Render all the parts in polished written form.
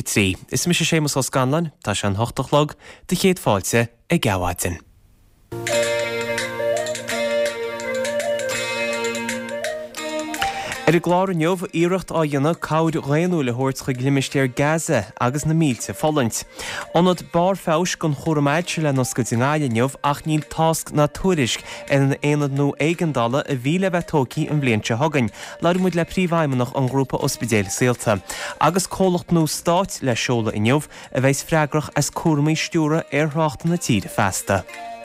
trí. Is mi sé sémas os ganlan, tá se an hochtachlog, de chéad fáilte ag gawadin. Glár an jobh iirecht á dhéanana cáid réanú le thuirt chu glimistéir Gaza agus na mílte follint. Onad bar fás gon chóramáidse le nos go dingáile neomh ach níl tasc na tuairisc in éad nó éigandala a bhíle bheith tócaí an bblianta thugainn, leir muid le príomhaimeach an grúpa ospidéal síalta. Agus cólacht nó stáit le seola i neomh a bheits freigrach as cuairmaí stiúra ar thráchta na tíre festa.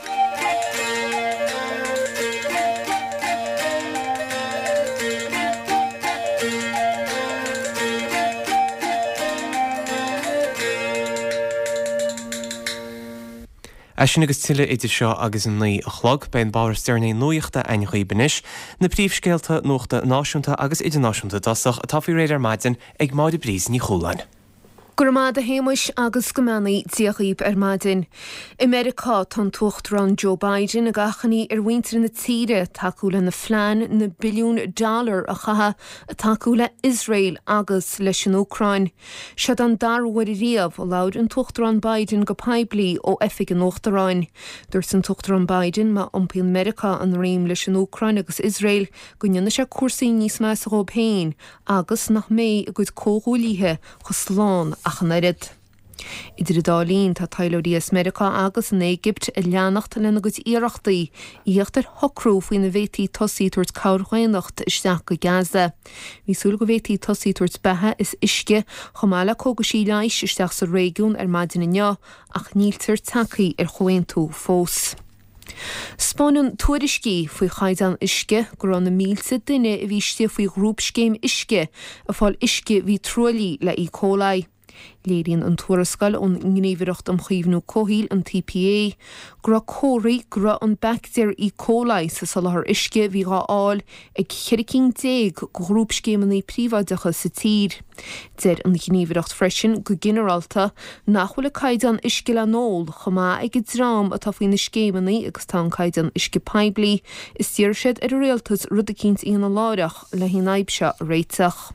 Sin agus tuile idir seo agus an naí a chlog ben bar stearna nuochta ein chuobanis, na príomhscéalta nóachta náisiúnta agus idirnáisiúnta dasach a tafií réidir maidin ag máid brís ní choláin. Gurmád a héimis agus gomannaí diaghíb maidin. America tan tuachtarán Joe Biden a gachaní winter na tíre takeúla na phlean na billiún dollar a chatha a takeúla Israel agus leis an Ócrain. Siad an darhhair riamh ó laud an tuachtarán Biden go paibli ó effig an Uachtaráin. Dúirt an tuachtarán Biden má iompaí America an réim leis an Ócrain agus Israel go ndeanna sé cuasaí níos meas a rob féin agus nach mé a gcuid cóghúlíthe chu sláán ach an éirid. Idir dálín tá tailóí America agus an Égypt a leannacht lena go iarachtaí íochttar hocrú faoin na bhétaí tosaí tuairt cabhrchaonacht isteach go Gaza. Bhísúil go bhétaí tosaí tuairt bethe is isce chomála cógasí leis isteach sa régiún maidin inneo ach níltar tacaí chuaintú fós. Spáineann tuairiscí faoi chaidan isce gur an na mílte duine a bhíiste faoi grúpscéim isce a fáil isce bhí trolaí le E. coli. Léiríonn an tuarascail ón ngníomhaireacht am chaomhnú cóthíl an TPA, gra córaí gra an bactéir E. coli sa salathar isce bhí gáil ag cheiricín déag go grúpscéimeannaí príomhaideacha sa tír. Deir an ngníomhaireacht freisin go generalta nachhfuil a caidan isce le nóil chomá ag drám atá faoin na scéimeannaí agus tá caidan isce paibli is tíir siad ar a réaltas rudacínt íon an láireach le hínaibse réiteach.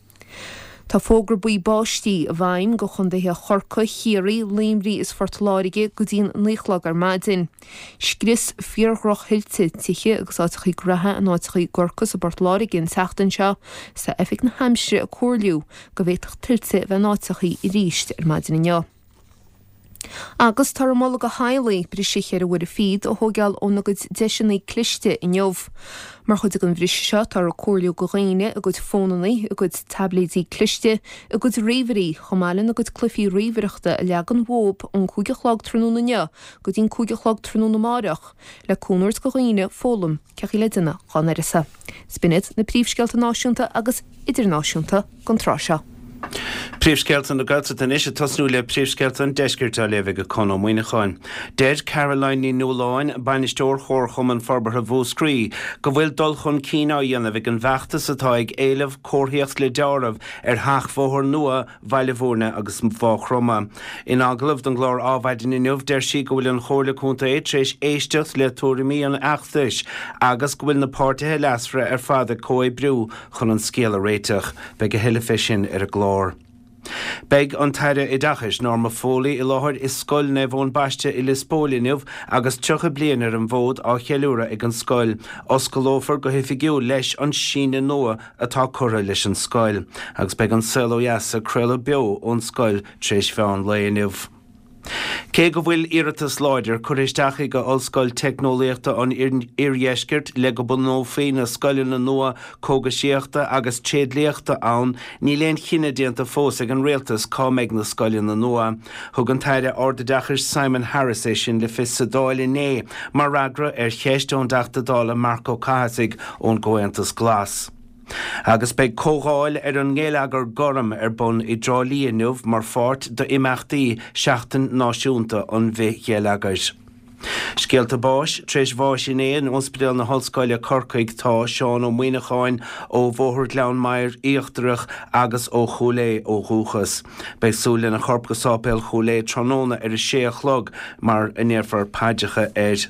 Tá fógra buí báistí a bhaim go chundaithe chorca chiaí léimrí is fortláirige go dtíon níochlag maidin. Scris fíorghroch hilte tiche agus áitichaí grathe an áitichaí gorcas a bortláirige in teachtain seo sa effig na Hampshire a cuairliú go bhéiteach tiltte bheith áitichaí i ríist maidin inneo. Agus tar molla go haalaí brí siché a bhfuir a fíd ó thógeal ó na go deisinaí cliste i neomh. Mar chud an bhrí seo tar a cuairliú go réine a go fónanaí a go tabléidí cliste a go réomhairí chomálan a go clufií réomhaireachta a leagan mhób ón cúigechlag trúna neo go dtíon cúigechlag trúna máireach le cúnairt go réine fólam ceachí le duine chanáirisa. Spinid na príomhscealta náisiúnta agus idirnáisiúnta gan tráseo. Príomhscealtan na gaiilsa den isise tasnú le príomhscealtan deisceirtá leh go conó muoineáin. Dead Caroline ní nóláin bainisteoir chóir chum an forbartha bhóscrí go bhfuil dul chun cíná dhéanamh ag an bheachtas atá ag éileh cóthaíocht le dearamh ar theachmhóthir nua bhailehórna agus bháchroma. In aglah don glár ábhaidin inniuh deir si go bhfuil an chóirlaúnta éitrééis éisteach le tuairimí an achtais agus go bhfuil na páirtithe leasfra ar fada cói brú chun an scéal réiteach be go heile fisin ar a glár. Beg an taire I dachas norma fólaí I láthir is scoil neh ón baiste I lispólinniuh agus tucha blian ar an bhód á chealúra ag an scoil. Oscailófar go hifigiú leis an síne nua atá cura leis an scoil. Agus beg an selóheas a creile beo ón scoil tréis feann léinniuh. Cé go bhfuil iiritas láidir chuisteach go ollscoil technoliaachta an iarhéiscirt le go bunó féin na scoilin na nua cógasíochta agus tréadlíochta ann ní léon chinine déanta fós ag an réaltas cá méid na scoilin na nua. Thug an taire ordadachar Simon Harris é sin le fis sa dáil inné mar ragra ar cheistón dála Marco Cahasig ón Goantas Glas. Agus beidh cógáil ar an ngéileagar goram ar bun I drálíonmh mar fort do imachtaí seachtain náisiúnta an bheith chéileagar. Scéalta báis, tréis bháis in éan ospidéal na hallscoile Corcaig tá Seán ó Muoineáin ó bhóthir Gleann Maier íochtarach agus ó Chulé ó Rúchas. Beidh súil na chorp go sápéil Chulé tróna ar a 6 chlog mar inéarfar páideacha éir.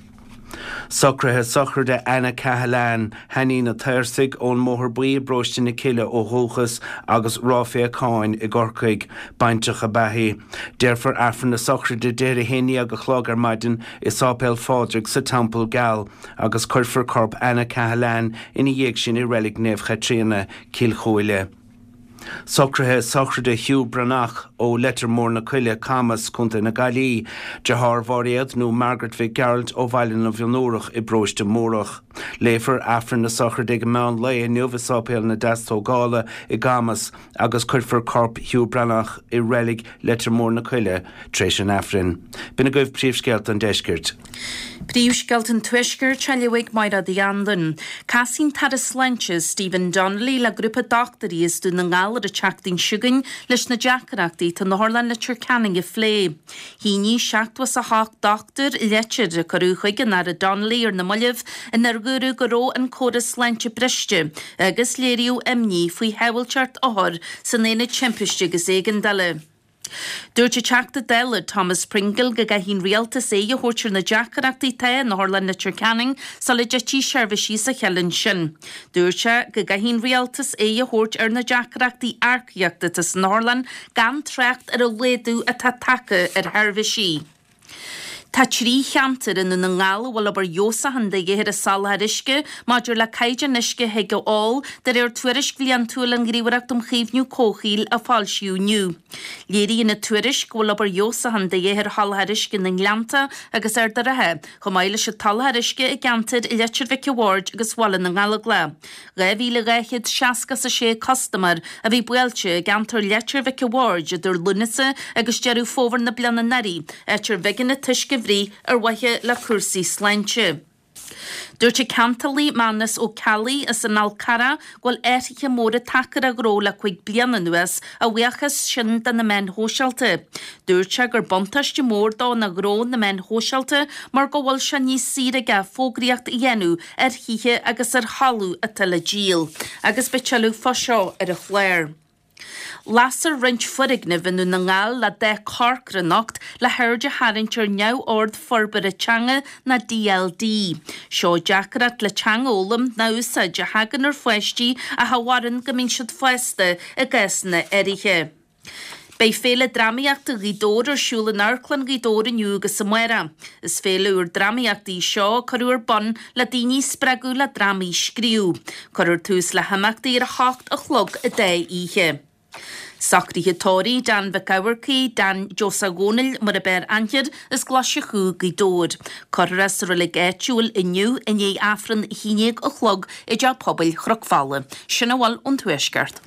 Socrathe sochar de Anna Cahalan, Hanní na Tairsig ón móthir buí broiste na ciile ó Róchas agus Ráfé Cáin I Gorcaig baintach a bahí. Derfar affran na sochar de deir héine agus chlog ar maidin I sápéil fádrig sa tampel gal agus chuirfar corp Anna Cahalan ina dhéag sin I relic nef chatrína Kilchóile. Socrathe sochar de Hugh Branach ó Lettermór na Cuile Camas chunta na Galí, de Harvariad nó Margaret Fitzgerald ó Bhailinn na Bhionúrach I Bróiste Mórach. Léifar affran na sochar de Gemán le I nuamhasápéil na Dastó Gála I Gamas agus chuirfar corp Hugh Branach I relic Lettermór na Cuile tréis an affrin. Bina goibh príomhsceilt an deisgirt. Príomhsceilt an tuisgur treilehigh maira di andan. Casín tadas lenches Stephen Donnelly le grúpa doctorí is dú na ngála a teachtain siúgain leis na deacarachtaí tá na Harlan le Canning I phlé. Hí ní seacht was a hach doctor letir a corúchaig an ar a Donnelly ar na mullih in ar guru goró an córas lentse briste agus léiriú imní faoi hewilchart áhar san éine timpiste gus éigen dale. Dúirte teachta deile Thomas Pringle go gaithín rialtas é a thuirtir na deacarachtaí tae na Harlan le Canning sa le detí seirbhísí sa cheann sin. Dúirte go gaithín rialtas é a thuirt ar na deacarachtaí arcaíochta na Harlan gan treacht ar a léadú a tá taca ar theirbhísí. Tá trí cheantar in na ngála bhfuil aber Jósa handa géhir a salharisce, maidir le caide nisce heige all, dar ar tuairis glian túil an gríomhreacht chéimhniú cóchaíl a fáilsiú niu. Léirí in na tuairis bhfuil aber Jósa handa géhir halharisce na nglanta agus ar darathe, chomáile se talharisce I gantar I letir Vicky Ward agus bhla na ngála glá. Réhíle réchiid 66 customer a bhí buailte gantar letir Vicky Ward idir lunasa agus dearú fóver na bliana narí, etir vigin na tuisce ar waithe le cuasaí sláinte. Dúirte Cantalí Manas ó Cali is an Alcara ghfuil éiriche móra tacar a gró le chuig bliana nuas a bhuiachas sin den na men hósealte. Dúirte gur bontas de mór dá na gró na men hósealte mar go bhfuil se níos síraige fógraíocht I dhéanú ar híthe agus ar halú a tala díal, agus betealú foseo ar a chléir. Lasar rint furigna vinú na ngáil le de carcra nocht le heirde harintir neau ord forbar a teanga na DLD. Seo deacarat le teanga ólam náusa de hagan ar fuistí a hawaran gomín siad fuiste a gasna eriche. Bei féle dramaíachta gídóir ar siúla narclan gídóir aniu agus sa muire. Is féle úr dramaíachtaí seo chuúr bon le daoine spregú le dramaí scríú. Chuir tús le hamachtaí ar a hacht a chlog a dé ihe. Sacríthe tóirí Dan Bacáwarcaí Dan Josa Gónil mar a bear anchir is glasise chu gídóir. Corras ar le géitiúil iniu in é affran híineag a chlog I de pobail chrocfála. Sinna bhil ón tuaisceart.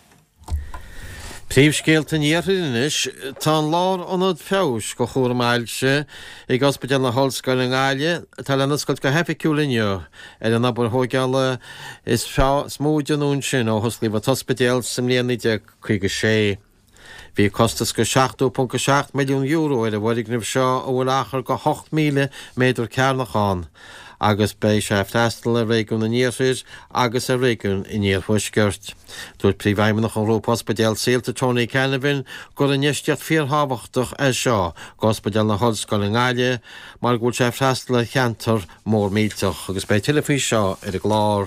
Príomhsceilt an dhéiris tá lár anad fés go chóir máilse I gospaidal na hallscoil an gáile tá le nascoil go heficúlineo ar an abar thógeala is smóideanún sin ó thoslíomh tospedéal sam líanaí de 56. Bhí costas go 7.7 milliún euro ar a bhhaighnimh seo ó bhfuil achar go 8 míle méadar cearnachán. Agus bei se freistal a réún na níorthir agus a réún I níorhuisgurt. Dúirt príomhhaimimeach an Róphospedéal síalta Tony Canavan gur an neisteart fíorthábhachtach é seo gospedéal na hallscoil an gáile mar gúil se freistal a cheantar mór míteach agus bei tilafí seo ar a glár.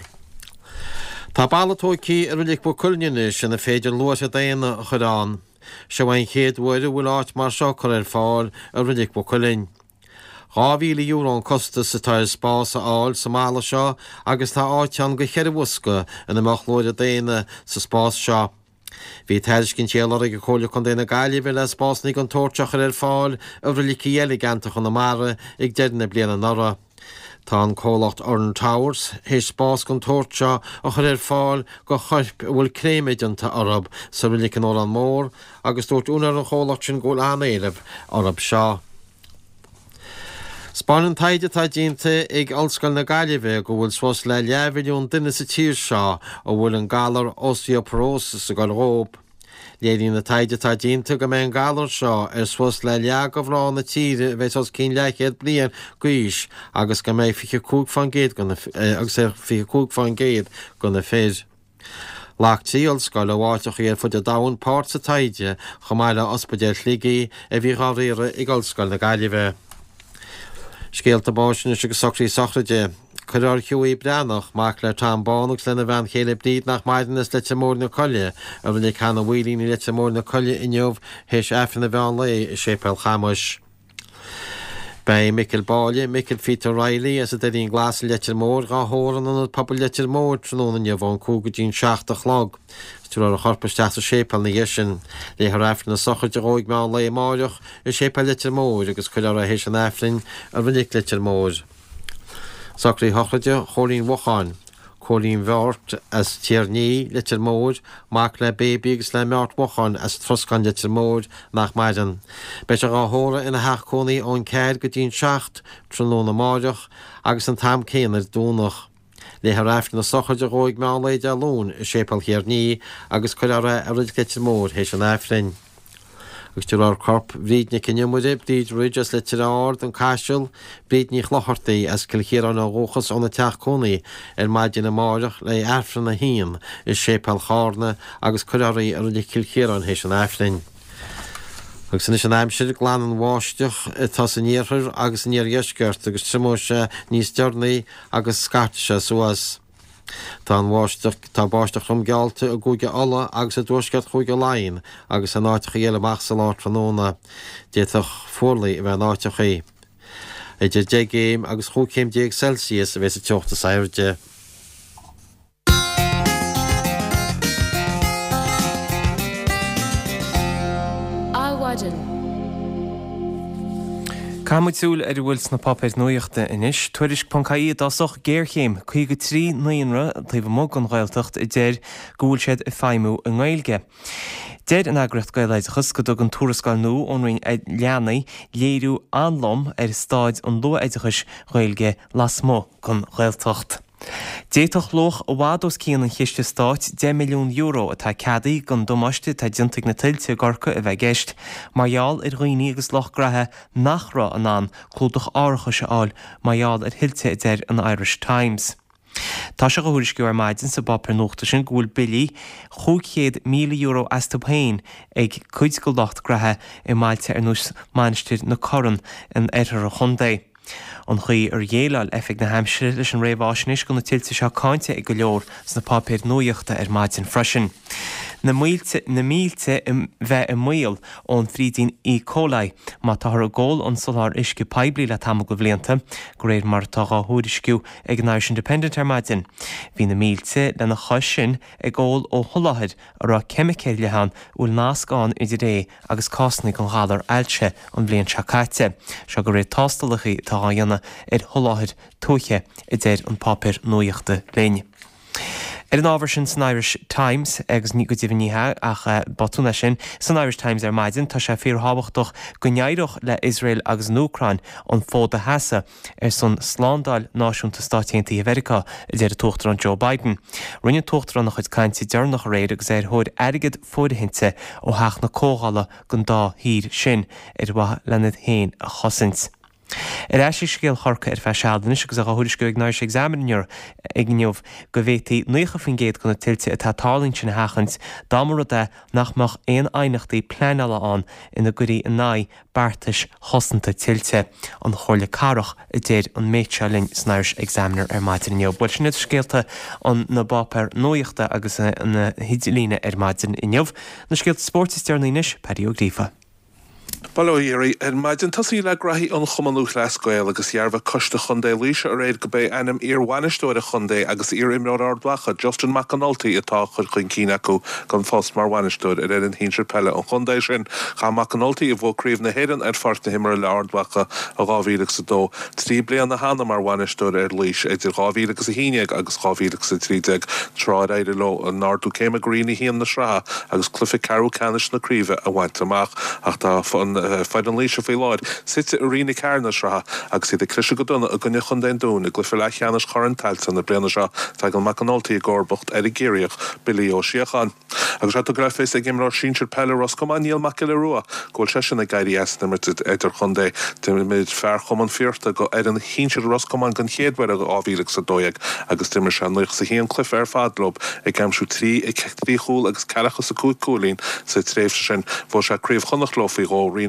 Tá ballatóicí ar bhuiigh bu culneanna sin na féidir luas a daana chudán. Se bhain chéad bhuiide bhfuil áit mar seo chur ar fáil ar bhuiigh bu culin. €2,000 an costas sa táir spás a áil sa mála seo agus tá áitean go cheir bhusca in amach lóide daine sa spás seo. Bhí teircinn téalar go chola chun déna gáile bhfuil le spásnaí an tóirteachar ar fáil a bhrilící elegantach an na mara ag deirna bliana nara. Tá an cólacht Orn Towers, hés spás gan tóirte a chur ar fáil go choirp bhfuil créméideanta arab sa bhrilíc an ór an mór agus dúirt únar an chólacht sin ggóil anéireh arab seo. Spáinn taide tá dínta ag allscoil na Gaillimhe go bhfuil suas le 10 milliún duine sa tír seo ó bhfuil an galar osteoporosis a Galróp. Léirín na taide tá dínta go mé an galar seo ar suas le go bhrá na tíre bheits os cín leichéad blian gois agus go mé fiche cúg fan géad agus fiche cúg fan géad go na fér. Láchtaí allscoil a bháiteach ar fud a dahan páirt sa taide chomáile ospedéal llígaí a bhí ráíire ag allscoil na Gaillimhe. Scéalta báisina agus socraí sochraide. Curar hiúí breannach mac le trambánach lena bhean chéile bríd nach maidinas le mór na colle, a bhfuil chana bhuilíní le mór na colle inniuh héis efna bhean le sépel chamuis. Bei Michael Báile, Michael Peter Riley as a deín glas letir mór gá hóran an pobl letir mór tróna nebhán cúgadín 60 log. Stúr a chorpasteach a sépal na dhéisin, le ar efna na sochaide óig meán le máireach i sépal letir mór agus chuir a héis an eflin a bhuinig letir mór. Socraí hochraide choirín wacháin. Choirín bhart as tíarní letir mór, mac le bébi agus le meart wacháin as troscan letir mór nach maidan. Beit a gá hóra ina heachcónaí ón céad go dtín 7 tróna máireach agus an tam céanar dúnach. Le ar efna na sochaide óig meán le de lún i sépal tíarní agus chuir a rid letir mór héis an eflin. Agus túr ar corp bríd na cinnemuide bríd ruidas le tirard an caiisiil bríd ní chlochartaí as cilchéar an óchas an na teachcónaí ar maidin na máireach le efran na híon is sépal chárna agus chuirí ar le cilchéar an héis an eflin. Agus san is an aimsir glán an bháisteach tá san níorthir agus níor dheisceart agus trimóise níos dearnaí agus scairteise suas. Tá an bháisteach tá báisteach chum gealta a gúige alla agus a dúisceart chuige láin agus an áiteach dhéile machsa lát tróna déach fórlaí a bheith áiteach é. Idir 10 géim agus chúcéim 10 Celsius a bheits a teochta sairde. Camuitiúil ar bhfuil na papir nuoachta inis, tuairis Poncaí dásoch géirchéim chuig go 3 nuonra taobh mog an ghailteacht i dtéir gúil siad i feimú an ghailge. Déir an agracht gaiileidechas go dog an túrascáil nó ónrainn leanaí léirú anlom ar stáid an luaidechas ghailge lasmó chun ghailteacht. Déitoch loch a bhádos cían an chiiste stáit 10 milliún euro atá ceadaí gan domáiste tá dintaigh na tiltte gorcha a bheith geist, maiall ar roioine agus loch grathe nachrá an clúdach áiricha se áil maiall ar hilte i dtéir an Irish Times. Tá se go thuairisciú ar maidin sa bapar nóachta sin gúil bilí 500 milliún euro astapéin ag cuid go locht grathe i mailte ar nús mainistir na coran an éitir a chundé. An chuí ar dhéileáil effeig na Hampshire leis an réomhháisinis go na tiltte seo cáinte ag go leor sna papéir nuoachta ar maidin freisin. Na mílte bheith i míl ón phrídín E. coli, má táthar a ggóil an solar isce peblií le tam go bblianta, go réir mar tá á thuairisciú ag an Irish Independent ar maidin. Bhí na mílte le na chois sin ag ggóil ó thulathid ar a cemicéileán úl náascáin idir ré agus cásnaigh an ghadar ailte an bblion seacaite. Seo go réir tástalachaí tá dhéanana ar thulathid tuaiche i dtéir an papir nuoachta léine. Ar an ábhar sin san Irish Times agus ní go dtíhaníthe ach batúna sin san Irish Times ar maidin tá sé fíorthábhachtach go neireach le Israel agus an Ucrain an fóda heasa ar san sláándáil náisiúnta Stáitiúntaí America i dtéir a tuachtar an Joe Biden. Rinne tuachtar an nach chuid cainte dearnach réir agus ar thóid airgid fódahinnte ó theach na cógála gon dá hír sin ar bhaith lenad héin a chosint. Ar eisi scéal chorcha ar feisialdanis agus a thuairisciú ag náir examinúr ag gneomh go bhhétaí nuocha fin géad gona tiltte atá tálainn sin hachant dámara de nachmach éon ainachtaí pleanala an ina gurí in náid beartais hosanta tiltte an chóirle carach i dtéir an méidseálinn san Irish Examiner ar maidin inniu. Buil sin scéalta an na bapar nuoachta agus na hidilíne ar maidin inniuh na scéalta sportistearnaínis Paddy O'Grifa. Balóíí ar maidin tasí le grathí an chumanú leascoil agus dhearbh costa chundé líise a réad go bé anam bhaineistóir a chundé agus imrád ardblacha Justin McAnulty atá chur chuin cíine acu gan fós mar bhaineistóir ar an hínsir pelle an chundé sin cha McAnulty a bhcríomh na héan ar fart na himar le ardblacha a 2002. Trí blian na hána mar bhaineistóir ar lís idir 2001 agus 2030 tráid éidir lo an nárdú céim a gríní híon na srá agus clufi carú canis na críomh a bhaint amach ach tá fáid an líise fé láid site a rinig cairna sra agus si de crise go donna a gunne chun den dún a glyfi le cheannas choran tailt an na brena sra feig an McAnulty a górbocht ar i géireach bilí ó siachan. Agus rato grafis ag imrá sínsir pelle ros com aníal mac le rua góil se sin a gairí esnimirtid idir chundé de mid fear choman fiorta go ar an hínsir ros com an gan chéadhar a ávíleach sa dóag agus dimmer se nuich sa híon cliff ar fadlob ag gamsú trí ag cechtrí chúl agus carachas a cúd cúlín sa tréfse sin bó se críomh chonach lofií ó rína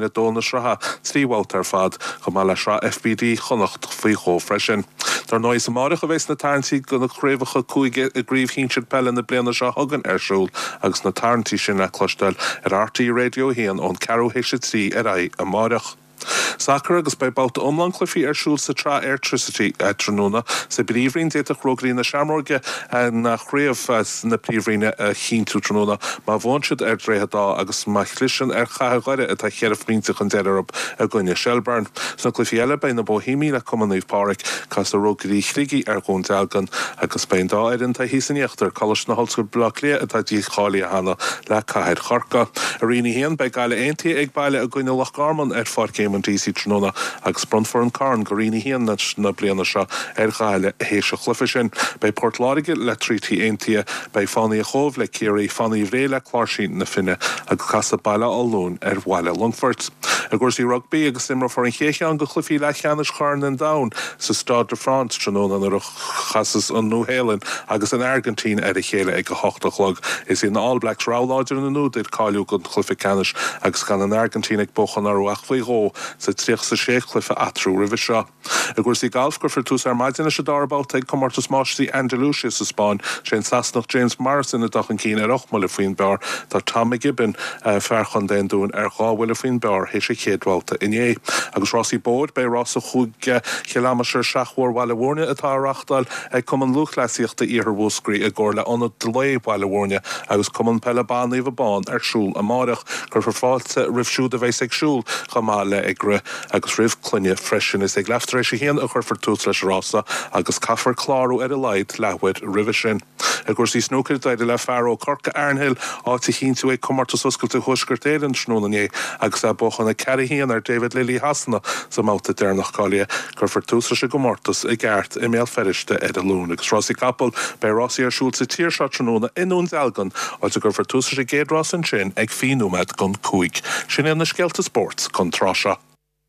le dónas ratha tríhát ar fad go má leis ra FBD chonacht faoi cho freisin. Tar nóis amárach a bheits na tarntí go na chréfacha cúige a gríomh hínsead pelle na bliana se hagan arsúl agus na tarntí sin a clostal ar RT Radio héan ón Caró Héise trí ar amárach. Sacr agus bei bouta omlan clufií arsúl sa tra Airtricity tróna sa bríomhrín déach rograí na seaamórge na chréamh na príomhríine chiintú tróna má bhainsead ar dréthdá agus má chlisin ar chathghaire atá chearfrínteach an dearab a gcuine Shelburne. San clufií eile bei na Bohímí le Commonwealth Park cas a rograí chligaí ar gún dealgan agus bein dá ar an tá hísaníochttar colis na holscoil blaclia atá dí chálaí a hana le caiir chorca. A rií héan bei gaile aontaí ag baile a gcuine Lochgarman ar fád an DC tróna agus brunfor an carn goríní hían na bliana se ar chaile héise chlufa sin. Bei Portláige le trítí aontaí bei fannaí a chomh le céirí fannaí bhréile chláirsín na finne agus casa baile allún ar bhaile Longfort. A gcuirsí rugby agus imra for an chéan go chlufií le cheannis carn an down sa Stade de France tróna ar chasas an Núhélan agus an Argentín ar a chéile ag go hochtachlog is in All Blacks ráláidir na núd iad cáiliú go chlufi canis agus gan an Argentín ag bochan ar uachfaí sa tríoch sa séchlufa atrú rih seo. A gcuirsí galfgur for tús ar maidine se darbalt ag comórtas máistí Andalusia sa Spáin sé sasnach James Morrison a dachan cín ar 8 mile faoin bear tar Tommy Gibbon ferchan den dún ar 2 mile faoin bear hé sé chéadhálta iné. Agus Rossí Bód bei Ross a chuig chialamashir seachhór bhile atá rachtal ag cuman luchleisiachta íhar bhúscrí a gcóir le anad delé bhile agus cuman pellebánaí bhán ar siúl amárach gur fáilte rifsúd a bheits ag siúl chamáile agre agus rih clunne freisin is ag leftaréis héan a chur for tús leis rása agus caafar chlárú ar a leid lehuid rih sin. A gcuirsí snúcair daide le fearó Corca Arnhill áta chinú ag commartas oscailte thuisgurt éan snúnané agus a bochanna ceirhíon ar David Lilly Hasanna sa máta déarnach cália gur for tús leis go mórtas i gceart i méal feriste ar a lún. Agus Rossí Capel bei Rossí ar siúil sa tír seo tróna inún delgan áte gur for tús leis géadrás an sin ag fiúmad gon cúig. Sin na Skelta Sports chun trasha.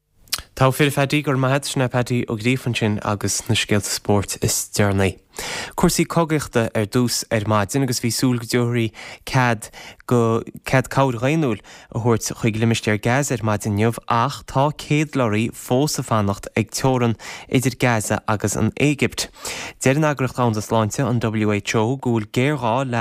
Tá fir fedí gur maithe sna pedí ó grífan sin agus na Skelta Sport is dearnaí. Cuirsaí cogaachta ar dús ar maidin agus bhí súl go deirí cad cád réúil a thuirt chuig limimisteir Gaza ar maidin neamh ach tá céad loirí fós a fannacht ag teoran idir Gaza agus an Égypt. Deir an agracht andas láinte an WHO gúil géirá le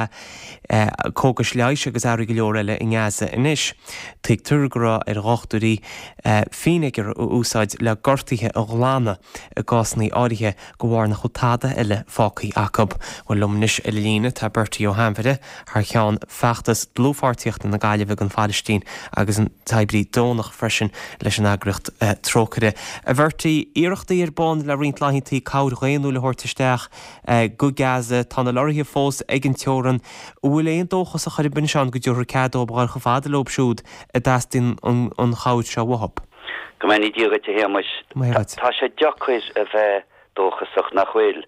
cógas leis agus air go leor eile in Gaza inis. Tuig turgra ar ráchtúí fínigur ó úsáid le gortaithe a glána a gásnaí áirithe go bhhar na chotáda eile Fácaí Acob bhfuil lumnis i lína tá Bertie O'Hanfide th cheann feachtas glúfáirtíocht na gaiileh an Palestín agus an taibrí dónach freisin leis an agracht trócaire. A bhirtaí iireachtaí ar bán le rint láithintí cád réanú le thuirtaisteach go Gaza tána loirithe fós ag an teoran bhfuil éon dóchas a chuir bin seán go dúir cadó bháil go fáda lobsúd a dastín an chaid seo wahab. Go mé díoga te hémas tá sé deachchuis a bheith dóchasach nach chfuil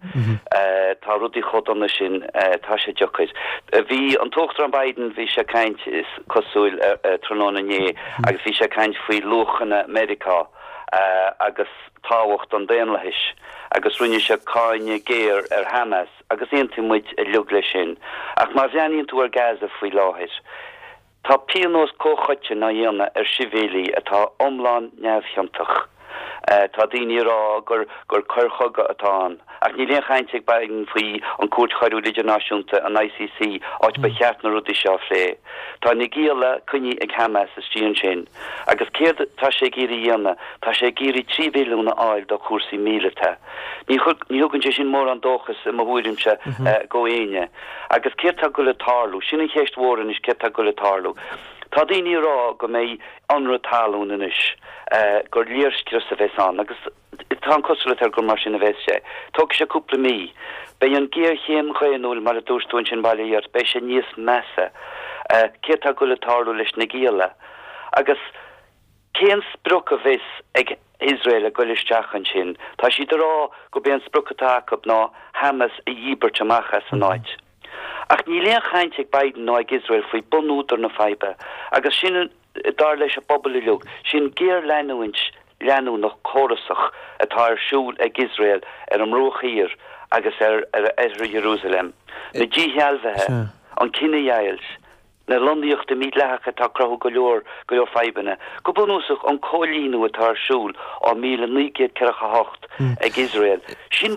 tá rudí chodanna sin tá sé deachchuis. Bhí an tóchtar an Biden bhí sé caint is cosúil tróna né agus bhí sé caint faoi luchanna America agus táhacht an déanlais agus rinne se cáine géir ar Hamas agus intimmuid a lugla sin ach má bheaníonn tú ar Gaza faoi láthir. Tá pianós cóchaite na dhéanana ar sivélaí atá omláin neamhcheantach. Tá daoine rá gur chuirchaga atá ach ní léon chainteag bain faoi an cuairt chairú Liga Náisiúnta an ICC áit ba cheart na rudí seo lé. Tá na gíala cuine ag Hamas is tíon sin agus céad tá sé géirí dhéanana tá sé géirí 3 billiúna áil do cuasaí mílete. Ní thugann sé sin mór an dóchas a bhhuiirimse go éine agus céad tá go le tarlú sinna chéist mhóran is céad tá go le tarlú. Tá daoine rá go mé anra talún inis gur líorscris a bheits an agus tá an cosúla gur mar sin a bheits sé. Tóg sé cúpla mí. Bei an géir chéim chuinúil mar a dúirtún sin bailíar bei sé níos measa cé tá go le tarlú leis na gíala. Agus céan spruch a bheits ag Israel a goilisteachan sin, tá si rá go bíon spruchatá ná Hamas a dhíbert amachchas an áid. Ach ní léon chainteag Biden nó ag Israel faoi bunúdar na feibe, agus sin dar leis a bobbal leog, sin géir leanú nach chorasach atá ar siúl ag Israel ar an mróchaír agus ar Jerusalem. Na ddíhealbhethe an cinenne dhéils na Londiíocht de mí lecha tá croth go leor feibanna. Go bunúsach an cólínú atá siúl á 1948 ag Israel. Sin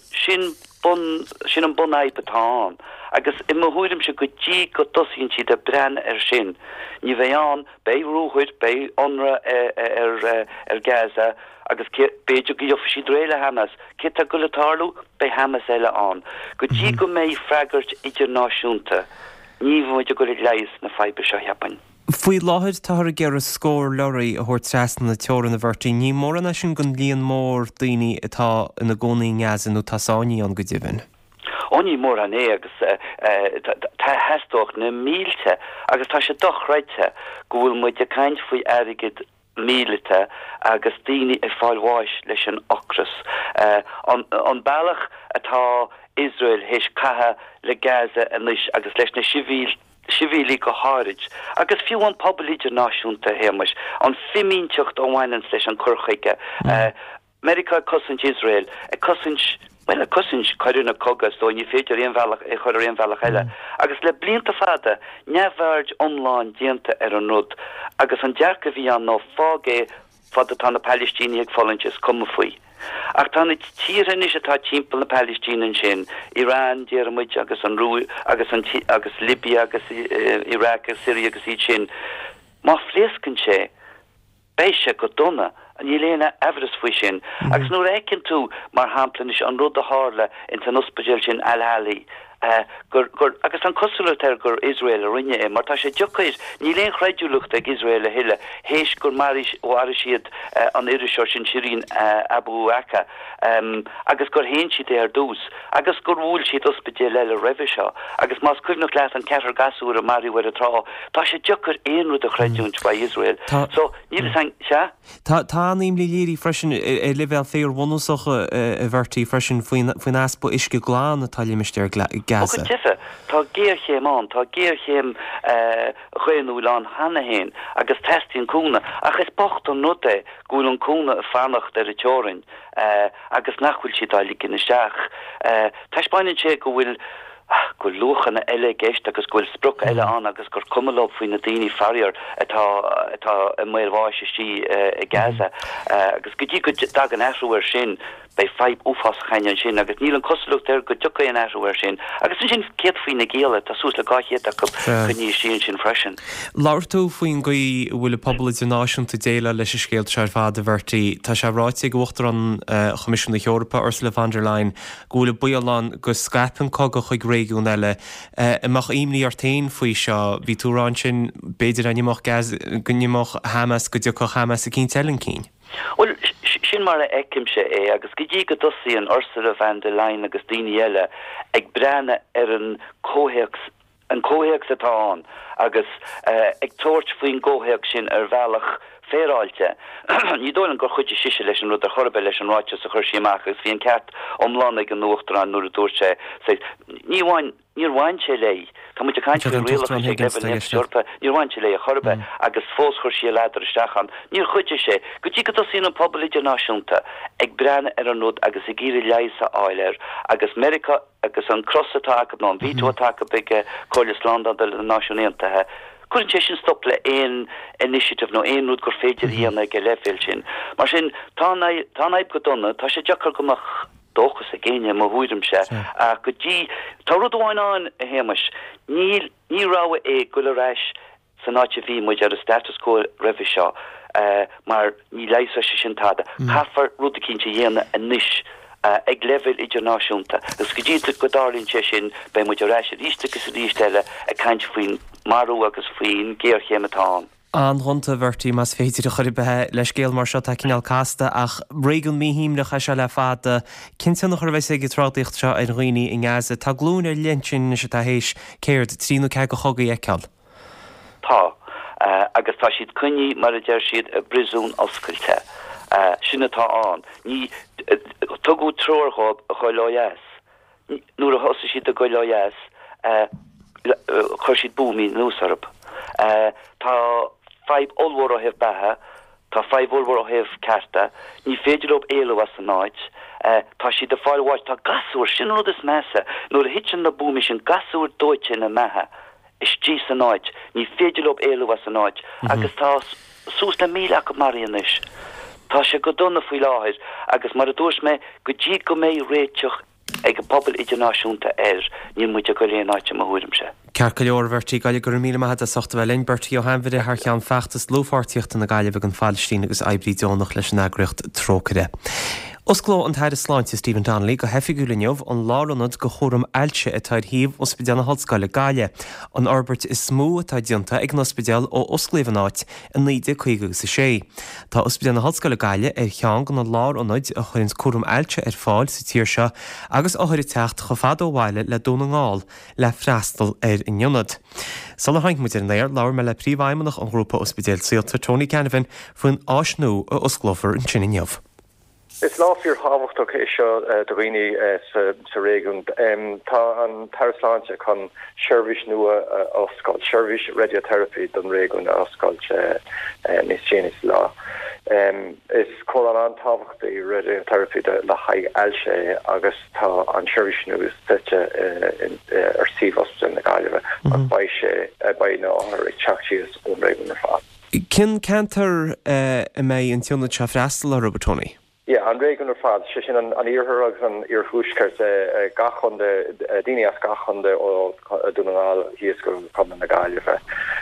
an bun aipatán. Agus I mahuirim se go dí go dosín si de brenn sin. Ní bheith an, bei rúhuid, bei onra Gaza, agus beidir go jofa si dréile Hamas, cita go letarlú, bei Hamas eile an. Go dí go méi freigart idirnáisiúnta, ní bhaidir go leis na feibe seo heapan. Fuoi láthid táthar a ggéar a scór leirí a thuirt treasna na teoran na bhirtaí, ní mór an sin gon líon mór daoine atá ina gcónaí ngeazan nó tasáí an go dibhin. Oni mór an agus tá hestoch na mílte agus tá se doch reite go bhfuil muid a caint faoi airigid mílite agus daoine I fáilháis leis an ocras. An bailach atá Israel héis catha le Gaza anis agus leis na sivili go háid. Agus fiú an pobl idirnáisiúnta héimeis an fimínteocht ó bhhainans leis an curchaige. America cosint Israel, a cosint coirúna cogas dó ní féidir chuir réon bhealach eile. Agus le blianta fada, neamhhaird omláin dianta ar an rud, agus an dearca bhí an nó fágé fada tá na Palestíní ag fáintes cuma faoi. Ach tá na tíran is atá timppla na Palestínan sin, Iran, Dearmuid agus an Rú, agus Libya, agus Iraq, agus Syria agus iad sin. Má phléascann sé, béise go donna, an léna everes fwy sin. Agus nuair écinn tú mar hamplan is an rud a hála in tan ospidéal sin Al-Hali. Agus an cosúlatar gur Israel a rinne mar tá sé deochais ní léon chreidúlacht ag Israel a hiile héis gur maris ó siad an iriseir sin Shirin Abu Aka agus gur héin siad ar dús agus gur bhúil siad ospidéal eile roimhe seo agus más cuimhnach leat an ceatar gasúr a mariúir a trá tá sé deochar éon rud a chreidúnt ba Israel. So níl sang se? Tá aníim le léirí freisin level féir bhonúsacha a bhirtaí freisin faoin aspa isce gláán atá limistéir Gaza. Tá géirchéim an, tá géirchéim chuinúil an hana héin agus testín cúna ach is bocht an nuta gúil an cúna a fannacht ar a teorin agus nachhfuil si dá lícin isteach. Tá spáinin sé go bhfuil go luchanna eile geist agus gohfuil spruc eile an agus gur cumalob faoin na daoine farriar atá méarháise sí i Gaza agus go dtí go dag an easúir sin bei feib úfas chaine sin agus níl an cosúlacht ar go tucha an easúir sin agus sin céad faoin na géala tá sús le gáchéad a go ní sin freisin. Láirtú faoin go bhfuil pobl idirnáisiúnta déile leis scéalt se fád a bhirtaí tá se ráite go bhachtar an Comisiún na Eorpa Ursula von der Leyen gúla bualán go scapan cog chuig réún eile amach imní ar tain faoi seo bhí túrán sin beidir gannimach Hamas go deoch Hamas a cín telling cín. Well, sin mar a ekimse agus go dtí go dosí an Ursula von der Leyen agus daoine eile ag brenne ar an cóhéacs atá an agus ag toirt faoin cóhéacs sin ar bhealach féráilte. Ní dólan gur chuide siise leis an rud a chorbe leis an ráite sa chuir síach agus bhí an ceart omláin ag an nuachtar an nuair a dúirte níor bhain sé lei. Tá muid a caiint go réalach Eorpa, níor bhain sé lei a chorbe agus fós chuir sí leidir isteachchan. Níor chuide sé, go dtí go dosín an pobl idirnáisiúnta ag brenne ar an rud agus i gcíre leisa áilir agus America agus an crossatá ná an vítóatá bige Choileslán an na náisiúntaithe. Couldn't sin stop le ein initiative no ein rud gur féidir híanana go lefil sin. Mar sin tá naib go donna, tá sé deachar gomach dóchas a géine má bhuidim se a go dtí tá rud bháin an a héimeis ní ráha é go le reis san áte bhí muid ar a status quo roimhe seo mar ní leisa se sin tada. Caafar rud a cinnte dhéanana a níis ag level idirnáisiúnta. Gus go dtí go dálín sé sin be muid a reis a ríiste agus a ríisteile a caint faoin marú agus faoin géirchéim atá. An runta bhirtaí mas féidir a chuir bethe leis céal mar seo tá cinál casta ach régan míhíimnecha se le fada cinnte nach churbheith ag trádaíocht seo ar roioine in Gaza tá glún ar lintin se tá hééis céir tríú ce go chogaí eiceáil. Tá agus tá siad cuní mar a deir siad a brisún oscailte. Sinna tá an. Ní tugu trórchab a choileáas. Nuair a thosa siad a goileáas chuir siad búmí núsarb. Tá 5 olmhór ó heh bethe, tá 5 olmhór ó heh carta, ní féidir op éile was an náid, tá siad a fáilháid tá gasúir sin rud is measa, nuair a hitin na búmi sin gasúir dóite na methe is G san áid, ní féidir op éile was san áid, agus tá sús na míle go marianis. Tá sé go donna faoi láthir, agus mar a dúirs me go dí go mé réiteach ag pobl idirnáisiúnta ní muide go léon áite a thuirim se. Cear go leor bhirtí gaiile gur míle maithe a sochta bheith linn Bertie ó hanmhide th cheann feachtas lófáirtíochta na gaiile bh an Fáilstín agus eibrídónach leis an agriocht trócaire. Oscló an taide sláinte Stephen Donnelly go hefiúlaineh an lárannad go chóram ailte a taid híomh ospidéalna hallscoile Gaile. An Albert is smú atá dianta ag an ospidéal ó Osclaíonáit in 1956. Tá ospidéalna hallscoile Gaile ar cheann gan an lárannad a chuirn chóram ailte ar fáil sa tíir seo agus áthir techt go fad ó bhaile le dúna ngáil le freastal ar inionad. Sal haint mu in léir láir me le príomhhaimimeach an grúpa ospidéal síalta Tony Canavan faoin áisnú a osclófar an Tsinnineamh. It's láfíor hábhachtach is seo doghine sa réigiún. Tá an tarasláinte chun seirbhís nua oscailt, seirbhís radiotherapy don réigiún oscailt níos déananis lá. Is chomh an tábhachtaí radiotherapy le haig ailse agus tá an seirbhís nua suite ar síomh na Gaillimhe an baid sé baid ná ar ag teachtíos ón réigiún ar fád. Cin cantar a mé an tionna te freastal a Robert Tony? Yeah, an réigiún ar fád sé sin an iarthar agus an iarthúscairt gachonde daoine as gachonde ó dúnaáil híos go cum na Gaillimhe.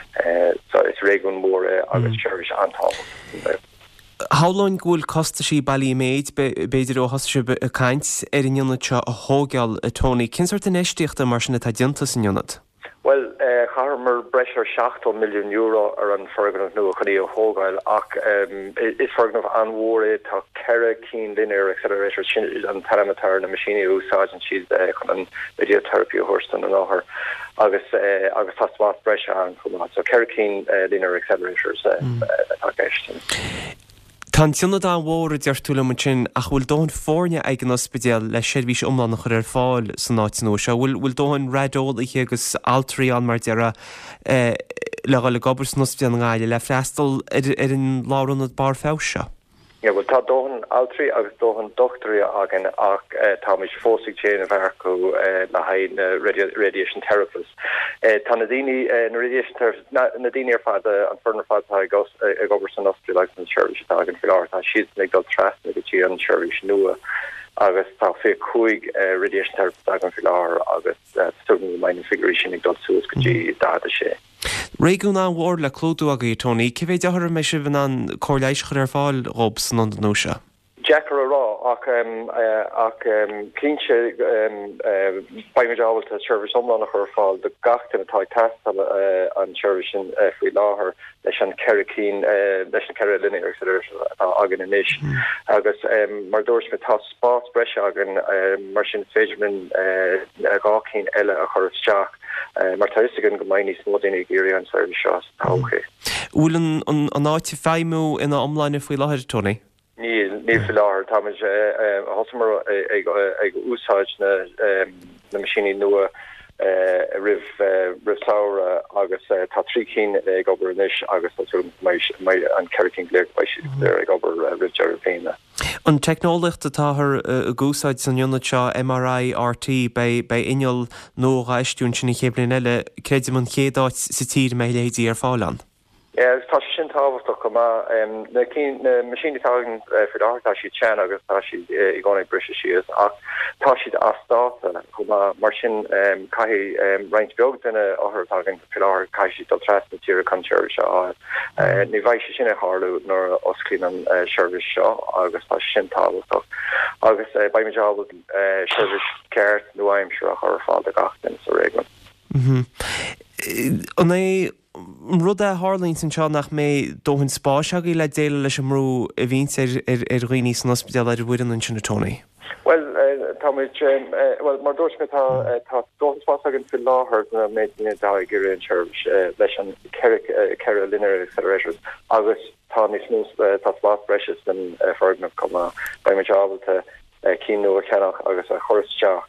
So it's réigiún mór agus seirbhís antá. Háláin ghfuil costa sí bailí méid beidir ó hosta a caint ar an ionad seo a thógeal a Tony. Cin sort an éistíochta mar sin atá dianta san ionad? Well, Harmer breisir 60 milliún euro ar an fergan nua chuí a thógáil ach is fergan an mhór tá ceire cín linear accelerator an parameter na machiní úsáid an siad chun an radiotherapy thuirstan an áthar agus tá smát breise an chumá. So ceire cín linear accelerators tá gceistin. Tá tionna dá mhór a deirtúla mu sin ach bhfuil dóin fórne ag an ospidéal le seirbhís umlánach ar fáil san áit nó seo bhfuil dóin radóil ige agus altrií an mar deara le gáil gobar san ospidéal na Gaile le freastal ar an lárannad bar fáise. Yeah, well, tá dóhan altrií agus dóhan doctorí agan ach tá mis fósigh chéin a bharcu le haid radiation therapists. Tá na daoine na radiation therapists na daoine ar fad an fernar fad tá ag obair san ospidéal agus an seirbhís agan fi láir tá siad ag dul trasna go tí an seirbhís nua agus tá fé chuig radiation therapist agan fi láir agus student main figuration ag dul suas go tí dáda sé. Réigiún an mhór le clúdú agaí Tony, cé bhéh deathar me si bhn an cóirléischar ar fáil rob san an nóise? Jackar a rá ach cínse baimimeábalta seirbhís omlánach ar fáil de gachtain atá testal an seirbhís sin faoi láthair leis an ceire cín leis an ceire linear agan inis agus mar dúirs me tá spás breise agan mar sin féidirmin gácín eile a chur isteach mar taistegan go mainní smódaine géirí an seirbhís seo táché. Bhfuil an áiti féimú ina omláine faoi láthair Tony? Ní fi láthir tá hosamar ag úsáid na machiní nua rih saora agus tá trícín ag obair inis agus an ceircín léir ag obair rih dearapéine. An technolacht atáthar a gúsáid san ionad seo MRI RT bei inol nó ráistún sin chéblin eile créidir an chéadáit sa tír mé léidí ar fálan. Tá sin táhachtach go na machiní tágan fi tá si tean agus tá si i gcónaí brise sios ach tá siad astáta go mar sin caihí roinnt beag duine áthirtágan fi láthir caiisi dul tras na tíre conseir seo ní bhaid sé sinna háú nó osclín an seirbhís seo agus tá sin táhachtach agus baimimeábal seirbhís ceart nó aimimseú a chur fáil a gachtain sa réigiún. An é rud a hálín san seo nach mé dóhann spáiseagaí le déile leis an mrú a bhíns ar rií san ospidéal ar bhuian an sinna Tony? Well, mar dúirs me tá dóhann spáiseagan fi láthair na méid dá gur an seirbhís leis an ceire linear accelerators agus tá níos smús tá spás breis den fergnamh comma baimimeábalta cíú a cheannach agus a chorsteach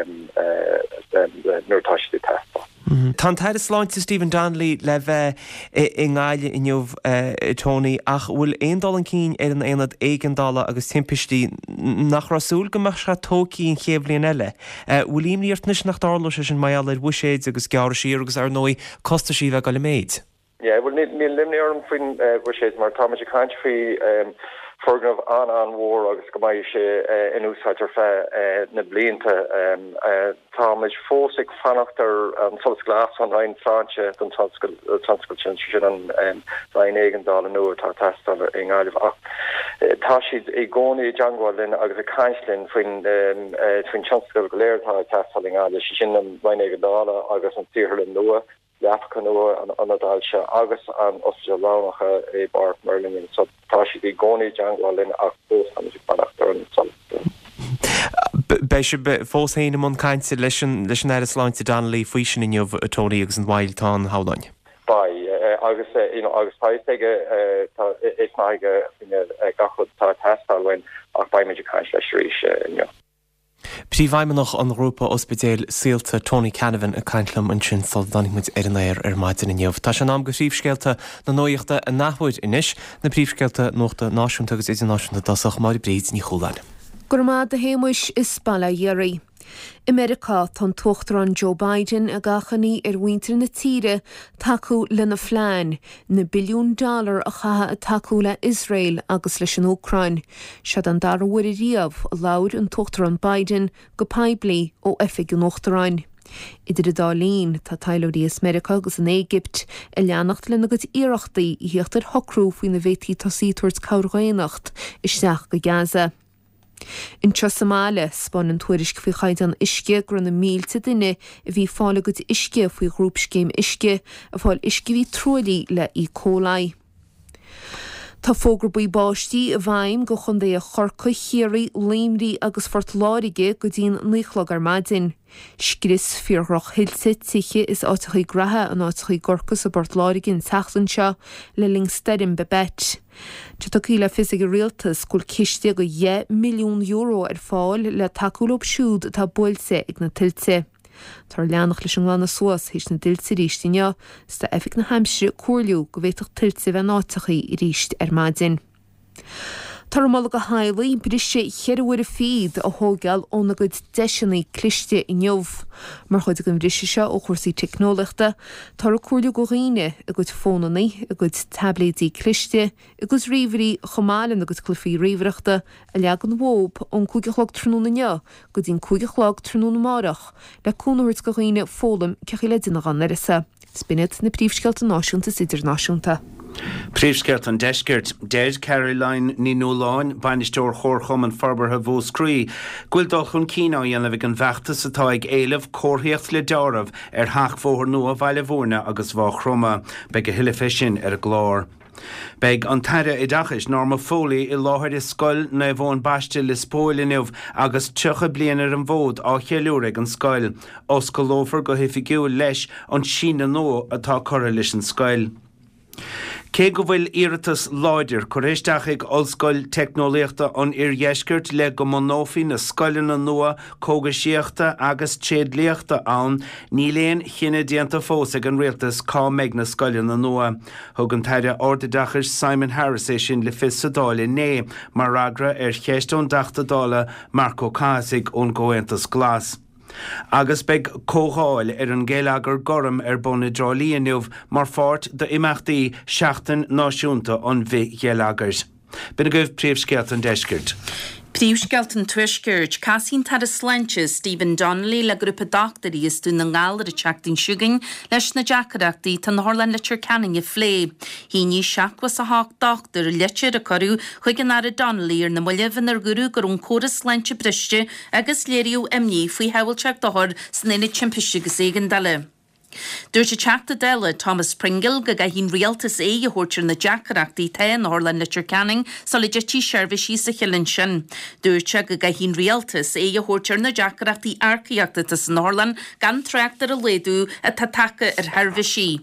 nuirtáiste testa. Tá taid sláinte Stephen Donnelly le bheith I ngáile inniuh Tony ach bhfuil $1 cín ar an éad $1 agus timpistí nach rasúil go mar se tócií an chéblionn eile. Bhfuil íomníocht nach dála sé sin maiall ar bhuiséid agus gear sír agus ar nói costa sí bheith go le méid. Yeah, well, ní limní orm fin bhuiséid mar tá sé caint fao Forgnamh an war agus go maiid sé in úsáidir fe na blianta tá muid fósig fanachtar an sos glas an rein Franse don tanscoil sin an $1 nua tá testal in gáilh ach tá siad I gcónaí Djangoilin agus a caiislinn faoin tanscoil go léir tá testal in gáilh sin an $1 agus an tíorlin nua Leafca nua an adalse agus an Australianacha bar Merlin so tá siad I gcónaí Djangoilin ach fós an fanachtar an sol. Bei se fós héine man caiinte leis an air sláinte Donnelly faoi sin inniuh a Tony agus an bhailtán hálainn. Bai agus agus táige is maige gachud tá testáin ach ba méidir caiint leis ríis. Prí bhaimmenach an grúpa ospidéal síalta Tony Canavan a caiintlam an sin sol danigmuid ar an éir ar maidin inniuh. Tá se ná go príomhscéalta na nóíochta a nachhuid inis na príomhscéalta nóachta náisiúnta agus idirnáisiúnta dasach mar bríd ní choláin. Gurmá de hémuis is spala dhéirí. America tá tuachtarán Joe Biden a gachaní ar winter na tíre taú lena phláin na $1 billion a chatha a taú le Israel agus leis an Ócrain. Sead an dar bhuiir riamh a labhair an tuachtarán Biden go paibli ó effig an Uachtaráin. Idir a dálín tá tailóirí America agus an Égypt a leannacht lena go iarachtaí I hiochttar hocrú faoin na bhétí tosítuairt cabhraíonacht isteach go Gaza. In Somália spon an tuairisc faoi chaid an isce gur na mílte duine a bhí fála go isce faoi grúpscéim isce a fáil isce bhí trúlaí le E. coli. Tá fógur buí báistí a bhaim go chun é a chorca chéirí léimrí agus fortláirige go dtíon níchlag ar maidin. Scris fiorroch hilse tiche is áitichaí gratha an áitichaí gorcas a bortláirige in teachtan seo le lingsterim bebet. Tá le fisig a rialtas gúil ciste go €1 milliún ar fáil le takeúlób siúd tá builse ag na tiltte. Tar leannach leis an glána suas hís na diltsa ríistíine sta efik na Hampshire cuairliú go bhéiteach tiltsa bheith náitichaí I ríist ar maidin. Tar mála go haalaí brise cheirhhuiir a feed a thógeal óna go deisinaí cliste I neomh. Mar chuid an brise seo ó chuirsaí technoliachta, tar a cuairliú go riine a go fónaí, a go tablétí cliste, a go riomhairí chomálan a go clufií riomhaireachta a leagan mhób ón 5 trúna neo, go dtíon 5 trúna marach, le cúnairt go riine fólam cechi le duine gan nerisa. Spinnit na príomhscealta náisiúnta idirnáisiúnta. Príomhsceart an deisceart, Dead Caroline ní nóláin, bainisteoir chorchom an farbartha bhóscrí. Gúil dul chun cíná dhéanamh an bheachtas atá ag éileamh cóthíocht le dearamh ar theachmhóthar nua bhaile bhórna agus bhá be go hiile sin ar a glár. Beg an taire I dachas norma fólaí I láthir is scoil na bhón baiste le spóil inniuh agus tucha blianar an bhód á chealúraigh an scoil. Os go lófar go hifigiúil leis an sína nó atá cora leis an scoil. Cé go bhfuil iiritas láidir choréisteach ag ollscoil technoliaachta an iarhéiscirt le go monófií na scoileanna nua cógasíochta agus tréadlíochta ann ní léon chinine déanta fós ag an rialtas cá meid na scoileanna nua. Thug an taire ordidachar Simon Harris é sin le fis sa dála né mar ragra ar cheistón dachtadála Marco Casig ón Goentas Glas. Agus beg cóháil ar an ggéileagar goram ar bonna drálíonniuh mar fáirt de imachtaí seachtain náisiúnta an bhí ggéileagars. Bina goibh príomhscealt an deiscirt. Príomhscealt an tuiscirt, casín tar a sláinte Stephen Donnelly le grúpa doctorí is dún na ngálar a teachtain siúgain leis na deacadaachtaí tan Harlan Litcher Canning I phlé. Hí ní seachwas a hách doctor letir a corú chuig an ara Donnelly ar na muilefan ar gurú gur ún córa sláinte briste agus léiriú imní faoi heilteach dothir san éine timpiste agus éigen dale. Dúirte teachta deile Thomas Pringle go hín rialtas a thuirtir na deacadaachtaí ta na Harlan Litcher Canning solidití seirbhísí sa chialann sin. Dúirte go hín rialtas a thuirtir na deacadaachtaí arcaíochta san Harlan gan treachtar a léadú a tateacha ar tharbhísí.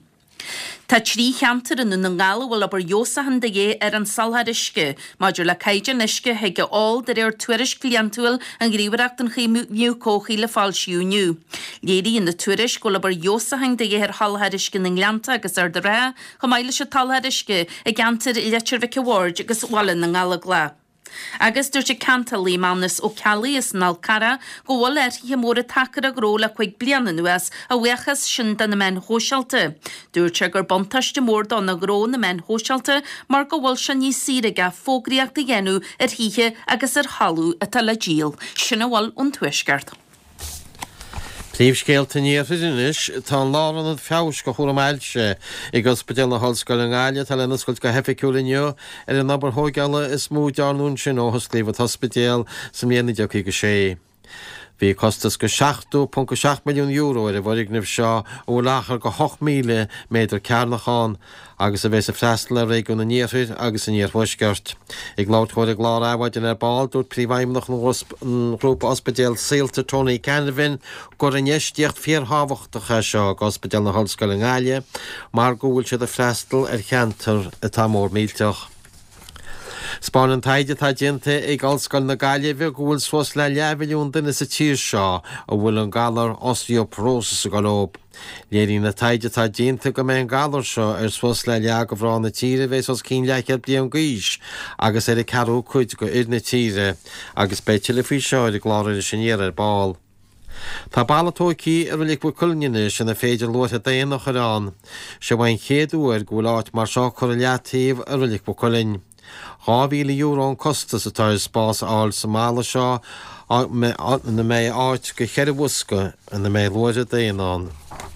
Tá trí cheantar in na ngála bhfuil aber jósahan de dhé an salhadisce, maidir le caidir isce heige all de tuairis clientúil an gríomhreacht an chéimiú cóchaí le fáilsiúniu. Léirí in na tuairis go aber jósahan de dhé hallhadisce na nglanta agus de ré, go maiile se talhadisce ag gantar I letir Vicky Ward agus bhhailin na ngála glá. Agus dúirt sé cantalí mánas ó Cali is nál cara go bhfuil hi mór a tacar a gró le chuig bliana nuas a bhuachas sin den na men hósealte. Dúirt sé gur bontaiste mór don na gró na men hósealte mar go bhfuil se níos síraige fógraíocht a dhéanú hithe agus hallú a tal le díal. Sinna bhfuil ón tuisceart. Príomhscéalta níomhis tá lár an feabhas go chóramailte ag ospidéal na hallscoil an gáile tal na scoil go heficúlainniu an nabar thógeala is mú dearnún sin óthas clíomh hospidéal sa mhéana deochaí go sé. Bhí costas go 7.7 milliún euro ar a bhharighnimh seo ó láchar go 8 míle méidir cearnachán agus a bheits a freistal a réún na níorthir agus a níorthhuisceart. Ag láthir ag lár áhaidin ar báil dúirt príomhhaimnach an grúpa ospidéal Síalta Tony Canavin gur an neistíocht fíorthabhachtacha seo ag ospidéal na hallscoil an gáile mar go bhfuil siad a freistal ar cheantar atá mór mílteach. Spáin an taide tá dianta ag allscoil na gáile bheith go bhfuil suas le 10 milliún duine sa tír seo a bhfuil an galar osteoporosis a golób. Léirí na taide tá dianta go mé an galar seo ar suas le go bhrán na tíre bheits os cín leicead blian gaiis agus ar a carú chuid go na tíre agus beitte le fao seo ar gláir sinnéar ar báil. Tá ballatóí ar bhfuil bu culne sin na féidir luatha déanach arán, se bhain chéadú ar go bhfuil áit mar seo chu leatíomh ar bhfuil bu culin. €1,000 an costas atá spás áil sa mála seo na mé áit go cheir bhusca an na mé luide daanán.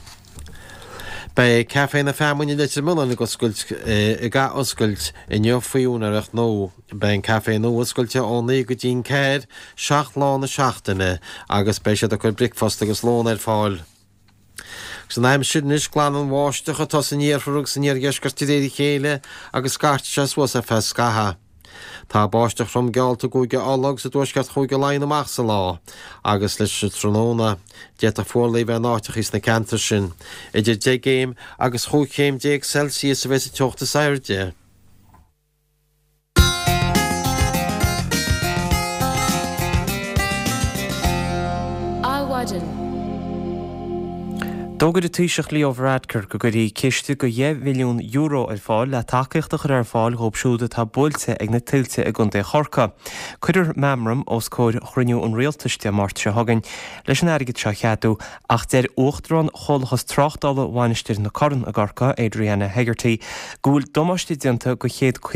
Bei café na femuine litir muna go scoilt I ga oscailt I neomhfaún ar ach nó, bei an café nó oscailte ónnaí go dtín céir 7 lá na seachtaine agus bei siad a chuir bricfast agus lón ar fáil. San naim siúdnis glán an bháisteach atá san níorfarúg san níorgeiscartíréirí chéile agus scarte se was a fes scatha. Tá báisteach from gealta goige álag sa dúisceart chuige lein amach sa lá, agus leis se tróna, deat a fórlaí bheith náteach is na cantar sin, idir 10 géim agus chuchéim 10 Celsius a bheits teochta sairde. Dógad a túiseach líomhradcar go gurí ciste go 10 milliún euro ar fáil le takeíochtach ar fáil góbsúda tá builte ag na tiltte a gundé chorca. Cuidir memram os cóir chruinniú an réaltaiste mát se hagan leis an airgid seo cheadú ach der uachtrán cholchas tráchtála bhainisteir na corn a garca Adriana Hegarty gúil domáistí dianta go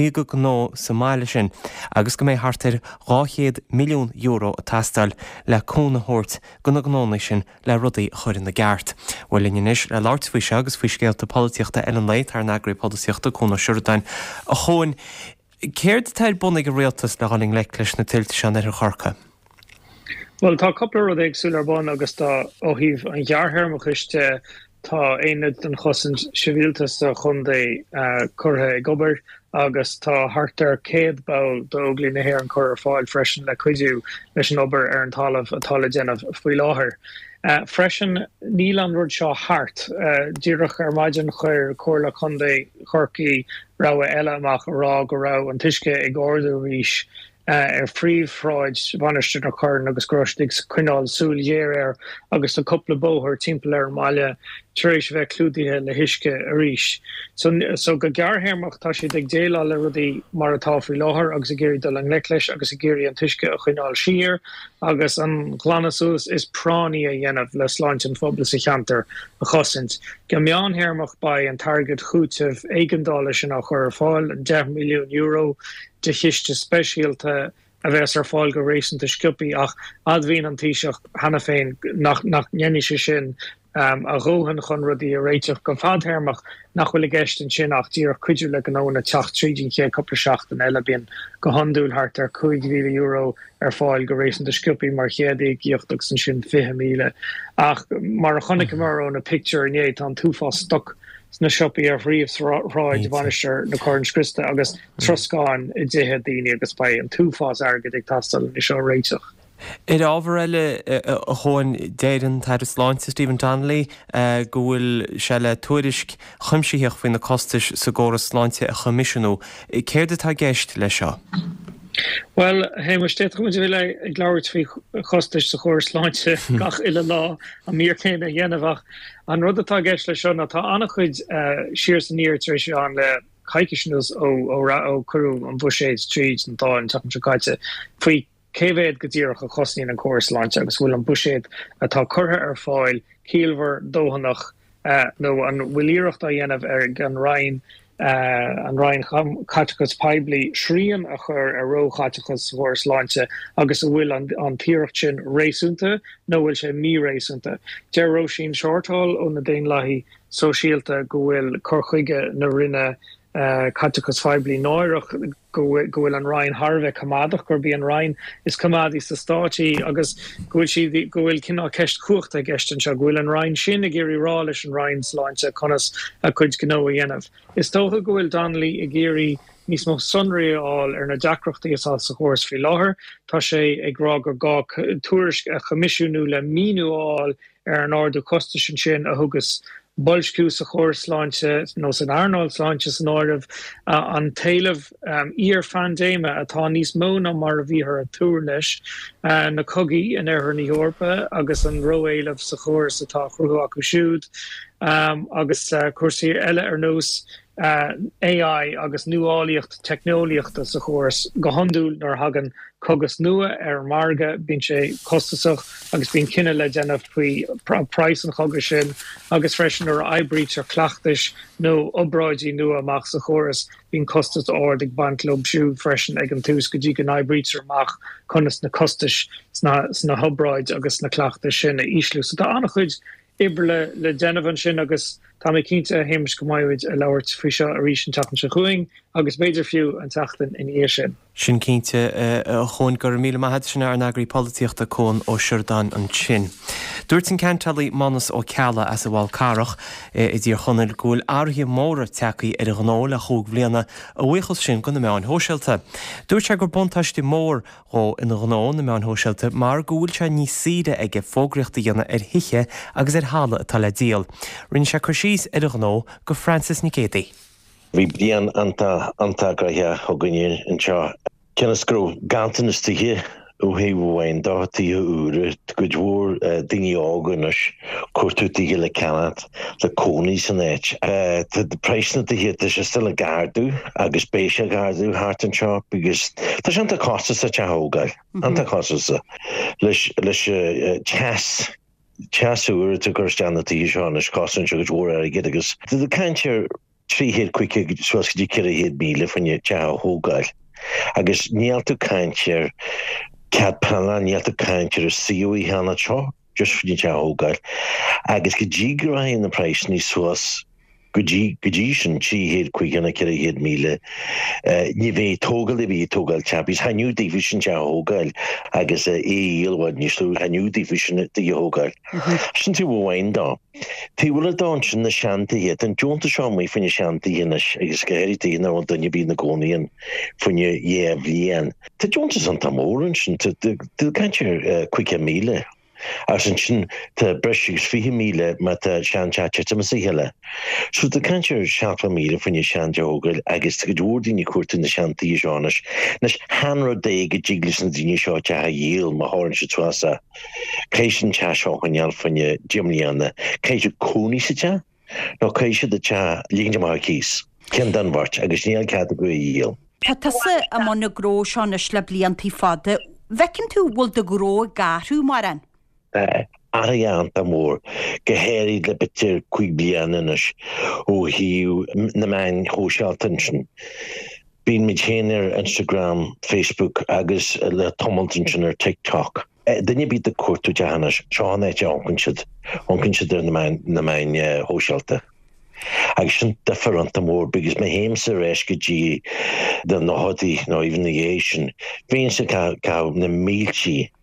150 sa máile sin agus go mé hartar 200 milliún euro a tastal le cúna hort gona gnóna sin le rudaí chuir na gceart. Bhfuil inis le láirt faoi se agus faoi scéalta políochta Ellen Leit ar nagraí políochta chuna siúrdain a chuin céird tair bunnig go réaltas le háling le leis na tiltte sean ar chorca. Well, tá coppla rud agsúil ar bun agus tá ó híh an ghearthairmachiste tá éad an chosan sivíaltas a chundé curtha ag gobar agus tá hartar céad bail dóglaí na hhéir an chur fáil freisin le cuidiú leis an obair ar an talamh atá déanamh faoi láthair. Freisin níl an rud seo hart, díreach ar maidin chuir cuairla chundé chorcaí rá eile amach rá go rá an tuisce ag orú ríis ar phríomhráid bhainisteir na chorn agus grostig cuineáil súlgéir agus a coppla bóthir timpeall ar máile tréis bheith clúdaithe le huisce a ríis. So go gearthairmach tá siad ag déile le rudaí mar atá faoi láthair agus a géirí dul an leicleis agus a géirí an tuisce a chuineáil siar agus an glanasús is pránaí a dhéanamh le sláint an phobal sa cheantar a chosint. Go meántheirmach ba an target chútah éigeandála sin a chur fáil an 10 milliún euro de hiiste speisialta a bheits ar fáil go rééisanta sciupaí ach admhíon an tíiseach hena féin nach nnéise sin a róhan chun rudí a réiteach go fadtheirmach nach bhfuil gceist sin ach díar cuidiú le an óna teach trídín ché coppla seachtain eile bíon go handúil hart ar 5 milliún euro ar fáil go rééisanta sciupaí mar chéadaí gíochtach san sin 20 míle. Ach mar a chonig mar ón a picture néad an túfá stoc na siopí ar phríomhráid bhainisteir na Corn Christa agus troscáin I ddíthe daoine agus ba an túfás agad ag tastal is seo réiteach. ábhar eile a chuin déan tar sláinte Stephen Donnelly go bhfuil se le tuairisc chuimsíoch faoin na costais sa ggóras sláinte a chomisisiú. Céir de tá gceist lei seo? Well, Hamistead go bhfuil ag leabhart faoi chostais sa chóir sláinte gach ile lá a míor céine a dhéanamhach. An rud atá gceist lei seo na tá annach chuid siar san níir tar éis an le caiiciisiús ó curú an Bushade Street an tá an tapan seáite faoi céhéad go dtíach a chosníí an chóir sláinte agus bhfuil an Bushade atá curtha ar fáil cíalmhar dóhannach nó an bhfuilíireacht a dhéanamh ar an Ryan Catechus Pibli Shrian a chur a ro Catechus Horse Launche agus a will an Pirchin Raceunta, no will she me Raceunta. Jeroshin Shorthall on the Dane Lahi Socialta go will Korchuige Narina Catechus Pibli Noirach go will an Ryan Harvey Kamadach or be an Ryan is Kamadi sa Stachi agus go will kina kecht kuchta gestan sha go will an Ryan Shinagiri Ralish and Ryan's launch a conas a kuj gno yenov. Is toha go will Donnelly Igiri mismo sunri all na jackrachti is also horse fi laher tashe a grog or ga tourish a commissionu le minu all an order costation shin a hugus Bolshkus a horse launch no St Arnold's launches an order of an tail of ear fan dema at Tanis Mona Marvi her a tourlish and a coggy in her New Yorpa agus an roel of Sahors at Akushud agus Kursi Ella Ernos AI agus nu áíocht technoliacht a Sahors gohandul nor hagan cogus nua marga binche costasach agus bin kinne le denna fui price an chogashin agus freshen or eyebreach or clachtish no obroidi nua mach Sahors bin costas ordig bandlob shoe freshen egin tus gajik an eyebreach or mach conas na costish sna hubroid agus na clachtish in a islu so da anachud ibrle le Genevan shin agus Tommy Kinta hamish gomaid a lauert fisha a rishin tapan shachuing agus major few an tachten in Eishin. Sin cínte chun gur míle maithe sin ar an agrií polítíochta cón ó Siordan an sin. Dúirt an ceantalí manas ó ceala as a bháil carach i dtír chunil gúil áirthe móra tecaí ar a gnáil a chúg bbliana a bhuichas sin go na meán hóseilta. Dúirt se gur buntaistí mór ó ina gnáil na meán hóseilta mar gúil se ní siide ag fógraachta dhéanana ar hithe agus ar hála atá le díal. Rinn se chu síos ar a gnáil go Francis Nicéti. Vi blian anta grahia hogunir in cha kenascro gantanistige o hewain dati ure gudwor dingi ogunash kortutige le kanat the conis and edge the price of the hit is still a gardu agus special gardu heart and sharp because there's anta costs such a hogal anta costs lish chas ure to Christianity Johannes costs gudwor get agus the cancer Trí héad cuiige suascadí cire héad míle fanne teá hógáil. Agus níalta caintear cead panla níalta caintear a síoí hána seo, just fanne teá hógáil. Agus go dí grain na price ní suas go dí sin trí héad cuiigena cire héad míle. Ní bhé tógal i bhí tógal teapis, haniu division teá hógáil agus éilhad ní slú haniu division de hógáil. Sin tí bhhain dá. Tí bhfuil dáin sin na seantaí an dúnta seomí fanne seantaí inis agus gohéirí na an dunne bí na gcónaíon fanne dhéamh líon. Tá dúnta san tá móran sin tú cantir cuiige míle. As sin tá breisiús 5 míle me seanteachte a sa heile. So tá cantir 7 míle fanne seanteógail agus tá go dúirdaoine cuairta na seantaí seánas nes hanra dé go ddíglas na daine seo te a dhéal má hárann se tuasa. Céis sin te seo chuineal fanne Jimlíanna. Céis cóní sa te? nó céis de te líonnte mar cís. Cén danhart agus níl cead a go dhéal. Tá tasa a mna gró seánas le bliantí fada. Bhecinn tú bhfuil de gró garú maran? Ariant amór gohéirí le bitir cuig bliananas ó hiú na main hósealtansin. Bín mit chéanaar Instagram, Facebook agus le tomultansin ar TikTok. Dunne bí de cuatú dehannas seán éite ancinsid ar na main hósealta. Agus sin different amór because my héimsa réis go dtí den na hodí nó even na héisisin. Bhíonn sa cá na míltí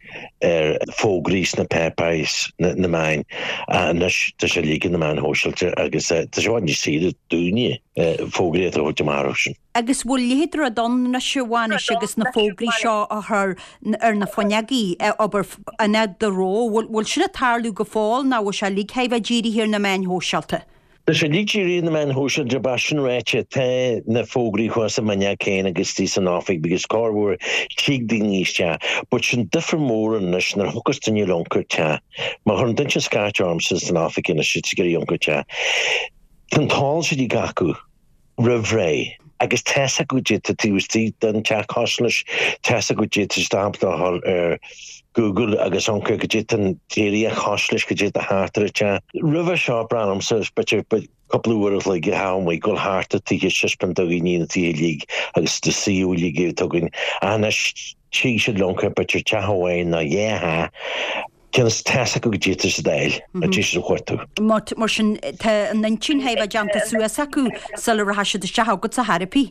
fógrís na pepais na main nus tá sé lígin na main hóisiilte agus tá sé bhain siad dúine fógréad a hote marsin. Agus bhfuil léidir a don na siúháine agus na fógraí seo ar na foineagaí aber anad de ró bhfuil sin a tarlú go fáil ná bhfuil se líchéibh ddíirí hir na main hóisiilte. Tá sé lítíí na man hóisiil de basin réite te na fógraí chuasa maine céin agus tí san áfik begus cáhúir tíag níiste, bud sin difar mór an nas nar thugus duine lonkur te, má chun duint Scott Arms san áfik in a sitgurí lonkur te. Tan táil sé dí gacu, rihré, agus tesa go jit a tíústí den te coslis, tesa go jit a stamp Google agus onkur go jit an téri a coslis go jit a hartar te. River seo branam sus, but couple like how we go hard to take suspend doggy ní tí league agus de CU league tugin and she should lonker but your chahawain na yeah Kenneth tasa go jitter dail a jitter chuirtu. Mar sin an 19 heibh janta suas acu sal ra hasise de sehagat sa Harpi.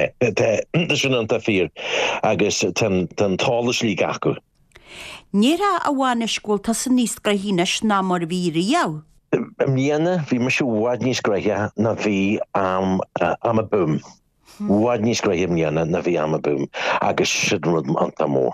Sin an fír agus tan tálas lí acu. Níra a bháinna scúilta san níos grahínes ná mar bhí riáh. Mianna bhí me se bhhaid níos greithe na bhí am a boom. Bhhaid níos greithe mianna na bhí am a boom agus sin rud anta mór.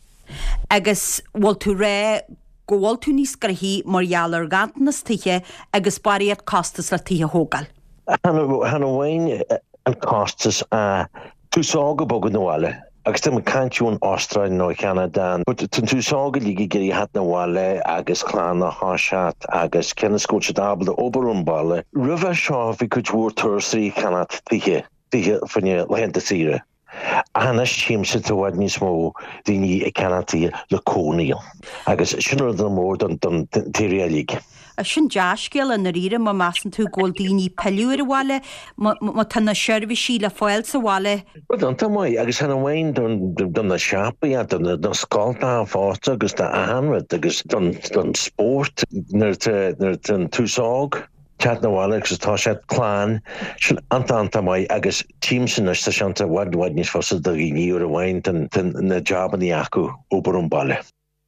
Agus bhfuil tú ré gohfuil tú níos greithí mar dheallar gantas tuiche agus baríad costas le tuithe hógal. Hanna bhhain an costas a túsága bogad nóáile. Agus tym cantún Australia nó Canada, but tyn túsága lígi geri hat na wale agus clána hásat agus kenna skúlse dabla oberumballe. River seo vi could wúr tursaí canat tihe fanne lehenta síre. Anas tíimse te wad ní smó dini e canatí le cóníal. Agus sinnar an mór don tíria líg. A sin deascéal an ríre má measan tú ggóil daoine peúir bháile má tanna seirbhí sí le fáil sa bháile. An tá mai agus hena bhhain don na seapaí a don scáilta a fáte agus tá ahanrad agus don sport nar an túság chat na bháile agus tá sé chlán sin anta mai agus tíimsin is tá seanta bhhaid níos fosa do gníúr a bhhain na joban í acu obair an baile.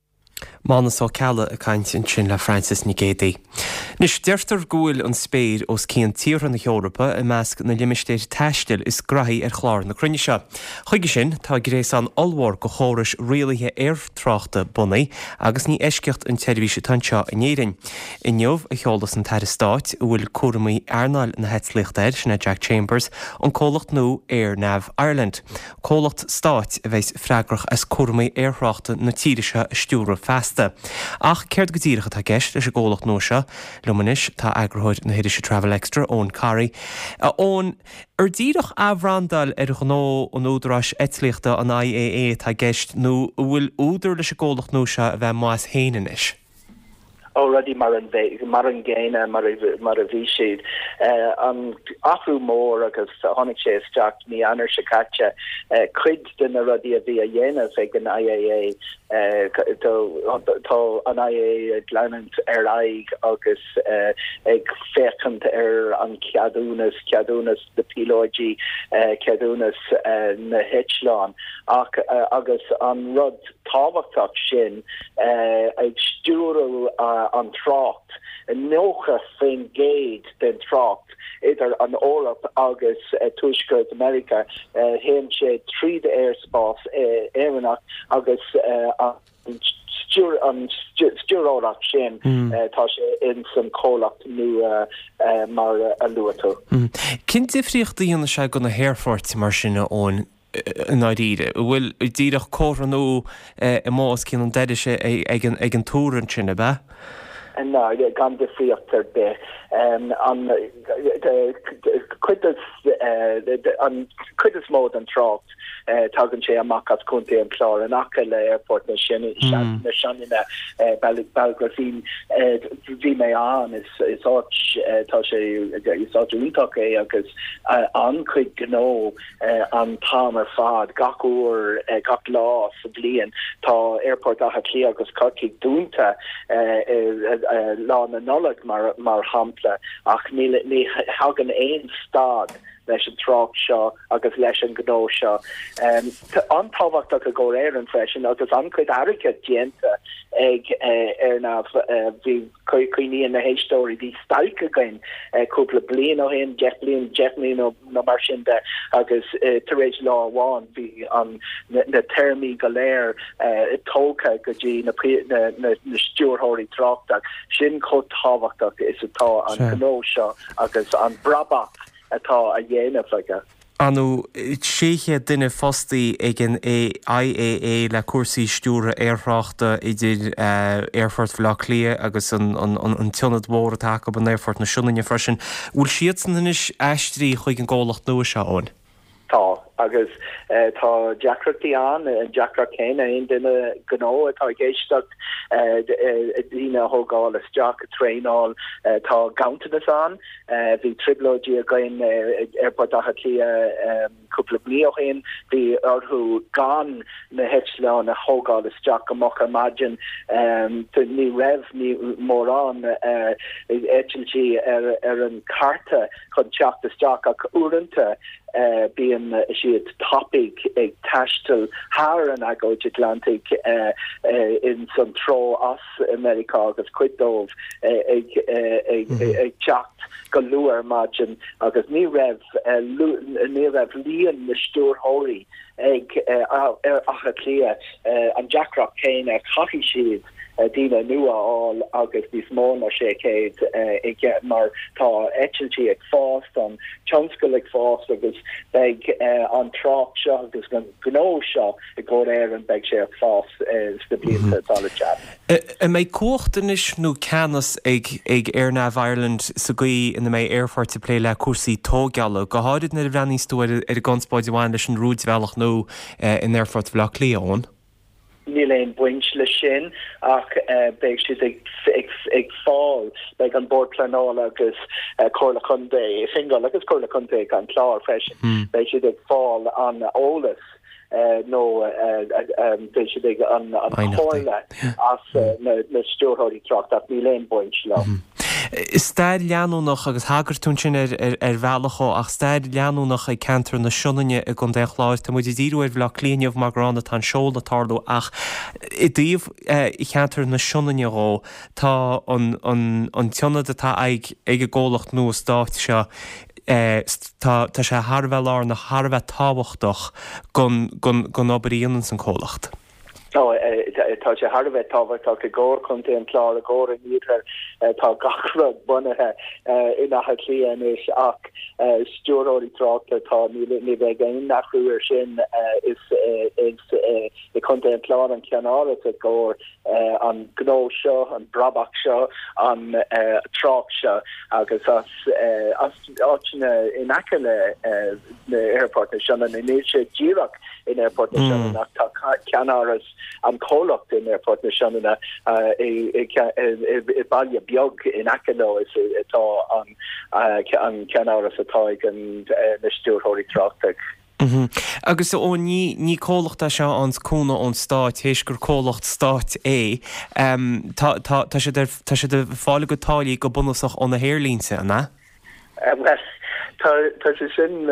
Mánas á ceala a caint in sin le Francis Nigédi. Nis deirtar gúil an spéir os cían tíortha na Eorpa i measc na limistéir teistil is graí chlár na crunne seo. Chuige sin tá grééis an olmhór go chóras rialathe airtráachta bunaí agus ní eisceocht an televíse tanseo in éirin. I neomh a cheolalas an teir stáit bhfuil cuairmaí airnáil na heitsliachtair sinna Jack Chambers an cólacht nó Air Nav Ireland. Cólacht stáit a bheits freigrach as cuairmaí airthráachta na tíiriise stúra festa. Ach céirt go dtíirecha tá gceist leis a ggólacht nó seo, lumanis tá agrathóid na hiidir Travel Extra ón Carry. Ón díadach abhrandal ar ghnó an údarás etlíochta an IAA tá gceist nó bhfuil údar leis a ggólacht nó seo a bheith más héanaan is. Already mar an géine mar a bhí siad an afrú mór agus tháinig sé isteach ní anar se caite cuid den a rudí a bhí a dhéanamh ag an IAA tá an IAA glanant ar aig agus ag féchant ar an ceadúnas de pilóidí ceadúnas na Hitchláán agus an rud táhachtach sin ag stúrú an trácht en nócha féin géid den trácht idir an Órap agus tuisgurt America héim sé tríd airspace éannach agus an stúrórach sin tá sé in san cólacht nu mar a luatú. Cin difriocht dhéanana se go na Hairfort mar sinna ón an áíide. Bhfuil díadach córanú i más cin an deidir sé ag an túran sinna be? No, gan difriochttar de an cuidas mód an trácht tagann sé amach as chuntaí an chlár an acha le airport na sinna Belgrafín bhí mé an is áit tá sé is áúntaach é agus an chuid gnó an tám ar fad gachúr gach lá sa blian tá airport acha clí agus carciigh dúnta lá na nolag mar hampla ach ní hagan éon stad leis an trach seo agus leis an gó seo. Antáhachtach a go éir an freisin agus ancuid arice dienta ag na chuoine na héistóí dí stalca gain cúpla blian ó hen Jeff blian no mar sin de agus taréis láháin bhí an na termí galéir tóca go dtí na stúrthirí trachtaach sin có táhachtach is atá an gó seo agus an brabach atá a dhéanamh aige. Anú séché duine fostaí ag an IAA le cuasaí stúra airthreachta idir Airfort Bhlá Clia agus an tionad mhór atá go an Airfort na Siúnainne freisin. Bhfuil siad san inis eistrí chuig an gálacht nua seáin? Tá agus tá Jackreachtaí an Jackreach céine aon duine gnó atá géisteach dtíine thógáil isteach a tréáil tá gaantanas an bhí triblóidí a gain Airport Bhlá Clia cúpla bliain hain bhí orthú gan na heitleán a thógáil isteach amach imagine ní raibh ní mórrán éitiltí ar an carta chun teach isteach ach uaireanta being siad topic ag tastal haar an agóid Atlantic in some tro as America agus cuidómh ag teacht go luair margin agus ní raibh líon na stúrthirí ag acha clia an Jackreach céine chaithí siad Dina nua all agus this morning shake mar tá etchilty ag fast an chanskul ag fast agus beg an trach shot agus gno shot go air and beg share fast stability solid chat. Mé cuachtanis nó canas ag Airnav Ireland sa gaí in mé Airfort to play le cuasaí tógeala go háid na bhreaní stoir ar gáspáid bháin leis an rúdbhealach nó in Airfort Bhlá Clia ón. Níléon buint le sin ach beag siad ag fáil beag an bord planála agus Corla Conde singal agus Corla Conde gan chlár freisin beag siad ag fáil an ólas nó beag siad ag an chóirle as na stúrthirí tracht ach níléon buint le. Is stair leanúnach agus hagartún sin ar bhealachá ach stair leanúnach ag cantar na Siúnainne ag an déchláir tá muidir díú ar Bhlá Cliainmh mar gránna tá seol na tarlú ach i dtíobh i cantar na Siúnainne rá tá an tionad atá ag ggólacht nó stáit seo tá sé Harbhealár na Harbheith táhachtach gon obaíonn san cólacht. Tá sé Harbheith táhacht go góir chunta an chlár a góir an níor tá gachrad bunathe ina Cliain is ach stúrthirí trachta tá ní bheith gaon nachrúir sin is i chunta an chlár an ceannáras a góir an gnó seo an brabach seo an trach seo agus áitina in aice na Airport na Siúnainne ní sé díreach in Airport na Siúnainne ach tá ceannáras an cólacht in Airport na Siúnainne i bailile beag in Acano is atá an ceannáras atá an na stúrthirí trachtaach. Agus ó ní cólachta se ans cúna ón stáit hééis gur cólacht stáit é tá sé de fála go tálaí go bunasach ón na Hairlínse na? Tá sin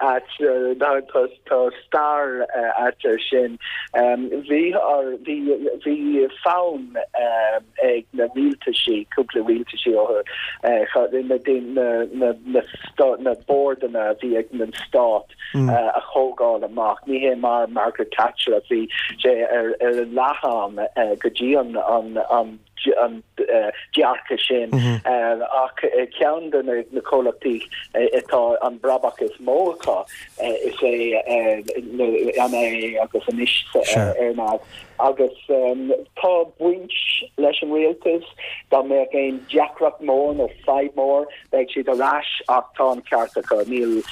tá star sin hí fán ag na rialtaí cúpla rialtaí ó na bordanna bhí ag na stát a chógáil amach ní hé mar Margaret Thatcher a bhí sé ar lecham go dtí an dearcha sin ach cean na cólachtaí atá an brabach is mócha is an agus an isis Airnav agus tá buint leis an rialtas dá mé géin Jackreach mór nó 5 mór beag siad a ras ach tá an ceartacha níl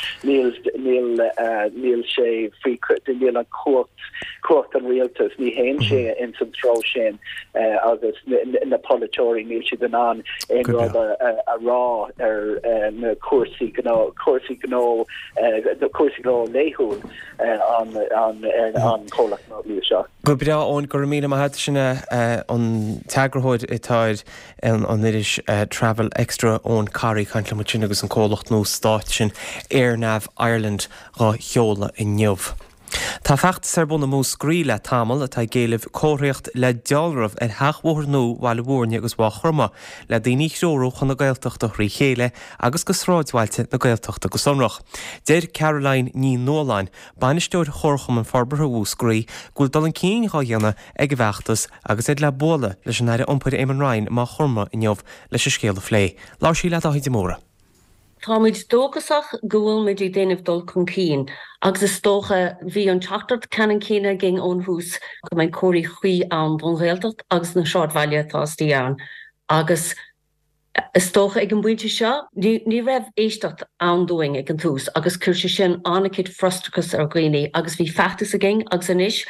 sé níl an cuat an rialtas ní héin sé in san tro sin agus na polytori níl si den an ein rud a rá na cuasí gná léhún an cholach ná lí seo. Go bra ón go mína hat sinna an teagrahid itáid an iris travel extra ón carí chuintla mu sin agus an cólacht nó stáit sin Airnav Ireland rá cheola in neamh. Tá fecht serbunna mó scrí le tamil atá géileh cóireacht le dealrah heachmhór nó bhile bhórne agus bhá churma le daoine seóró chun na Gaeltacht a chrí chéile agus go sráidhailte na Gaeltacht go sonrach. Déir Caroline ní nóláin banisteúir chorcham an farbartha bhú scrí gúil dal an cín á dhéanana ag bheachtas agus le bóla leis an éire iompar éman rain má churma in neamh leis a scéal a phlé. Lá sí le a hiide móra. Táid dógasach gohfuil mid í déanamh dul chun cín, agus is tócha bhí an teachtart cean cíine ging ón hús go mbeidh cóirí chuí an don Ghaeltacht agus na seáidmhaile atá an. Agus is tócha ag an buinte seo, ní raibh éisteacht andóing ag an tús, agus chuirse sin annachid frustrachas ar gcuoine, agus bhí feachtas a ging agus inis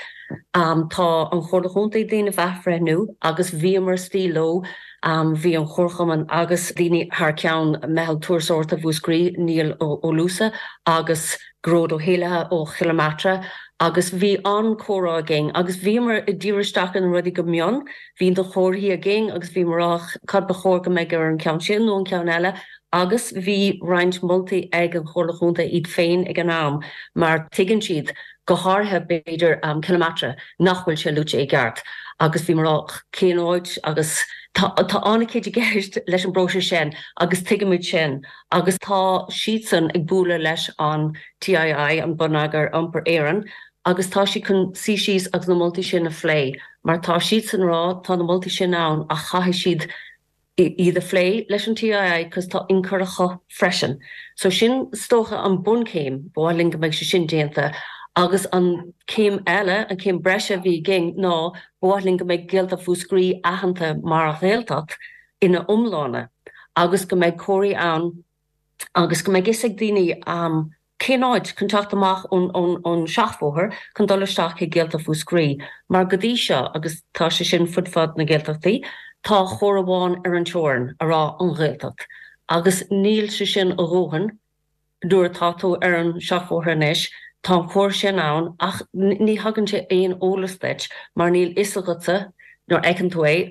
tá an chorlachúnta déanamh bheithfrenú, agus bhí mar stíló, bhí an chorchaman agus daoine haar ceann mehel túrsáirta bhúscrí níl ó lúsa agus gród ó héilethe ó chilometra agus bhí an córa a ging agus bhí mar i ddíiristeach an rudí go mion, hín do chóirthaí a ging agus bhí marach cad ba chóir go méid ar an ceann sin nó an ceann eile agus bhí roinnt multaí ag an chorlachúnta iad féin ag an am, mar tuigeann siad go háthe beidir kilometra nachhfuil se lúte ag gceart. Agus bhí marach céanóid agus Tá annachcéid gceist leis an brose sin agus tuigemuid sin agus tá siadsan ag búla leis an TII an bunagar iompar éireann agus tá si chun síos agus na multaí sin a phlé, mar tá siadsan rá tá na multaí sin ann a chaithfidh siad iad a phlé leis an TII cos tá incurcha freisin. So sin stócha an bun céim bháilinn go mbeidh se sin déanta agus an céim eile an céim breise bhí ging ná bháilinn go mbeidh gialta fúscrí aitheanta mar a Ghaeltacht ina umlána agus go mbeidh cóirí ann agus go mbeidh gisig daoine céanáid chun teacht amach ón seachmhóthar chun dul isteach ag gialta fúscrí, mar go dtí seo agus tá sé sin fudfad na Gaeltachtaí tá chóir amháin ar an teorann a rá an Ghaeltacht agus níl sé sin a róhan dúir táú ar an seachmhóthar inis. Tá chóir sin ann ach ní hagann sé éon ólasteid mar níl isagata nó ag an tú é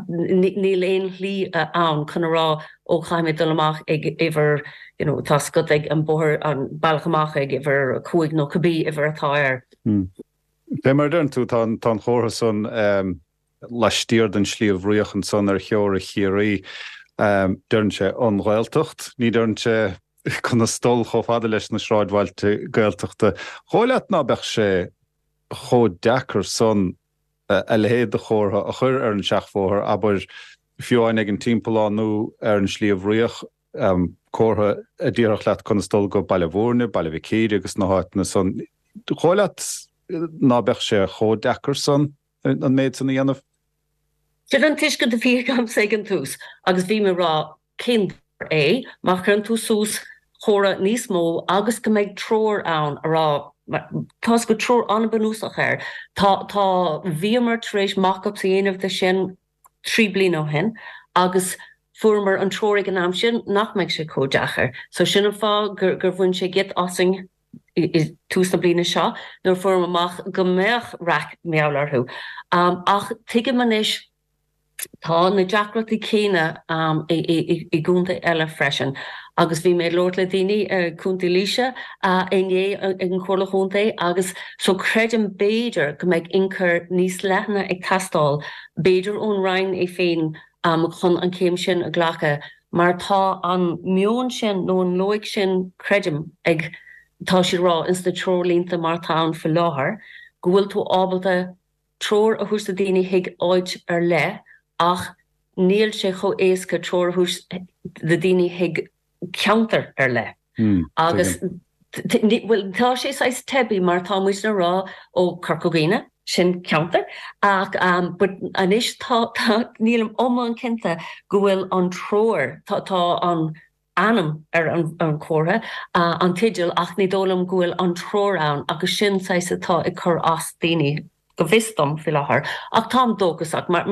níl éon lí ann chun rá ó chaimid dul amach ag iver tá scud ag an bóthir an bailachamach ag iver cuaig nó cabbí iver atáir. Bé mar dún tú tá chóra san leistíir den slíomh riochan san ar cheor a chiaí dúnn sé an Ghaeltacht, ní dúnn sé chun na stol cho fada leis na sráidhailte Gaeltachta. Chóileat ná bheith sé cho dechar son a lehéad a chórtha a chur ar an seachmhóthar aber fiúin ag an timpplaánú ar an slíomh rioch córtha a ddíireach leat chun na stol go bailmhórne, bailmhicéide agus na háitna son. Chóileat ná bheith sé cho dechar son an méid san na dhéanamh? Siad an tuisce de bhí am ag an tús agus bhí mar rá cin é mar chun tú sús chóra níos mó agus go méid tróir ann ará tá go tróir an banúsach air. Tá bhíamar trééis mach-up sa dhéanamh de sin 3 bliain ó hin agus fuair an tróir an am sin nach méid sé códeachar. So sin an fá gur bhain sé git asing tús na bliana seo nó fuair amach go méach raic meallarthú. Ach tuige man is tá na deacrataí céine i gúnta eile freisin. Agus bhí mé Lord le daoine cúnta líise inné an chorlachúnta agus so creidim béidir go méid incur níos lethna ag tastáil béidir ón rainn é féin chun an céim sin a ghlacha, mar tá an mion sin nó an loig sin creidim ag tá si rá ins na trólínta mar tá fi láthair, go bhfuil tú ábalta tróir a thusta daoine hiag áid ar le ach níl sé cho éasca tróir thuis de daoine hiag counter ar le. Agus tá sé sais tebi mar tá muis na rá ó Carcogéine sin counter ach but anis tá nílam an cinnta go bhfuil an tróir tá an anam ar an córa an tiidir ach ní dólam go bhfuil an tróir ann agus sin sais atá i chur as daoine go bhistom fi láthair ach tám dógus ach mar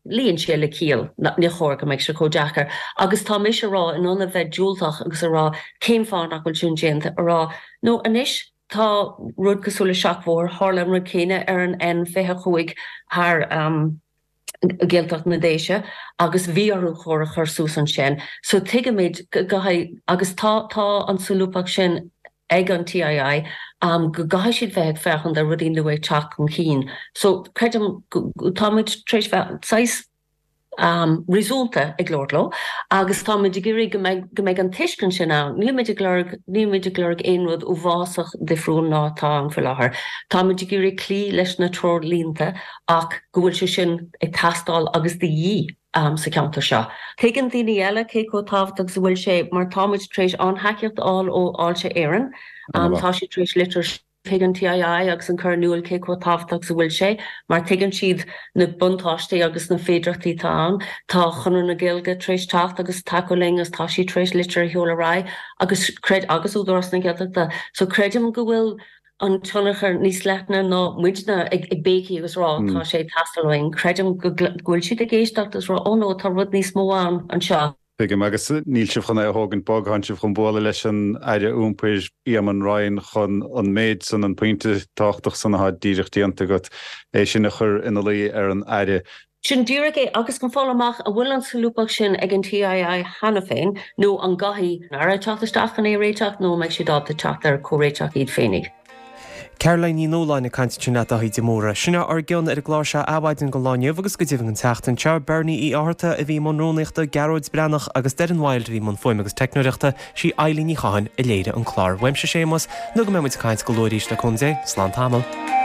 líon sé le cíal ní chóir go meid se chódeachar. Agus tá mis rá in anna bheith dúltach agus rá céimfáin nach goil siúnta rá nó anis tá rud cosúla seachmhór hálam ru céine ar an N fethe chuig haar géaltacht na déise agus bhíarú chóir a chursús an sin. So tuige méid agus tá an sulúpach sin ag an TII go gaith siad bheith fechan de rudí nué teach an cín. So credim táid trééis bheith risúnta ag glóirló, agus táid gurí go méid an tuiscin sin an, ní méidir glóirg éonrad ó bhásach de friún nátá an fi láthair. Táid gurí clí leis na tróir línta ach go bhfuil se sin ag tastáil agus de dhí sa ceantar seo. Tuigeann daoine eile cé có tábhaach sa bhfuil sé mar táid trééis an haceocht ó áilte éan, tá sé trééis litir tuigeann TII agus an chur nuail cé có tábhaach sa bhfuil sé, mar tuigeann siad na buntáistí agus na féidirachtaí tá chunar na Gaeilge trééis teacht agus takeoling tá sí trééis litir heola rá agus cred agus údras na Gaeltachta. So credim go bhfuil an tunnachar níos leithna ná muidna ag béci agus rá tá sé tastalhain. Credim gohfuil siad a géisteach agus rá ónó tá rud níos móháin an seo. Tuigim agus níl sibh chun hágann bog han sibh chun bóla leis an aidir úmpair íam Ryan chun an méid san an pointe táchtach sanna há díireachtaíanta go é sin a chur ina lí ar an aire. Sin dúra é agus go fálamach a bhfuil an sulúpach sin ag an TII hena féin nó an gaithí ar a teachtasteach an é réiteach nó meid si dáta teach ar choréiteach iad féinnig. Caroline ní nóláinna caiintúna a hí móra. Sinna ar gceann ar glár se abhaidin go láineh agus go dtíh an teachtain tear Bernie í áharta a bhí mrónaíochta Geróid Brenach agus Dean Wild bhí man foiim agus technoireachta sí Eileen í chaáin i léire an chlár. Weimse sémas, nu go méid caiint go lóiríiste chun dé, slán tamil.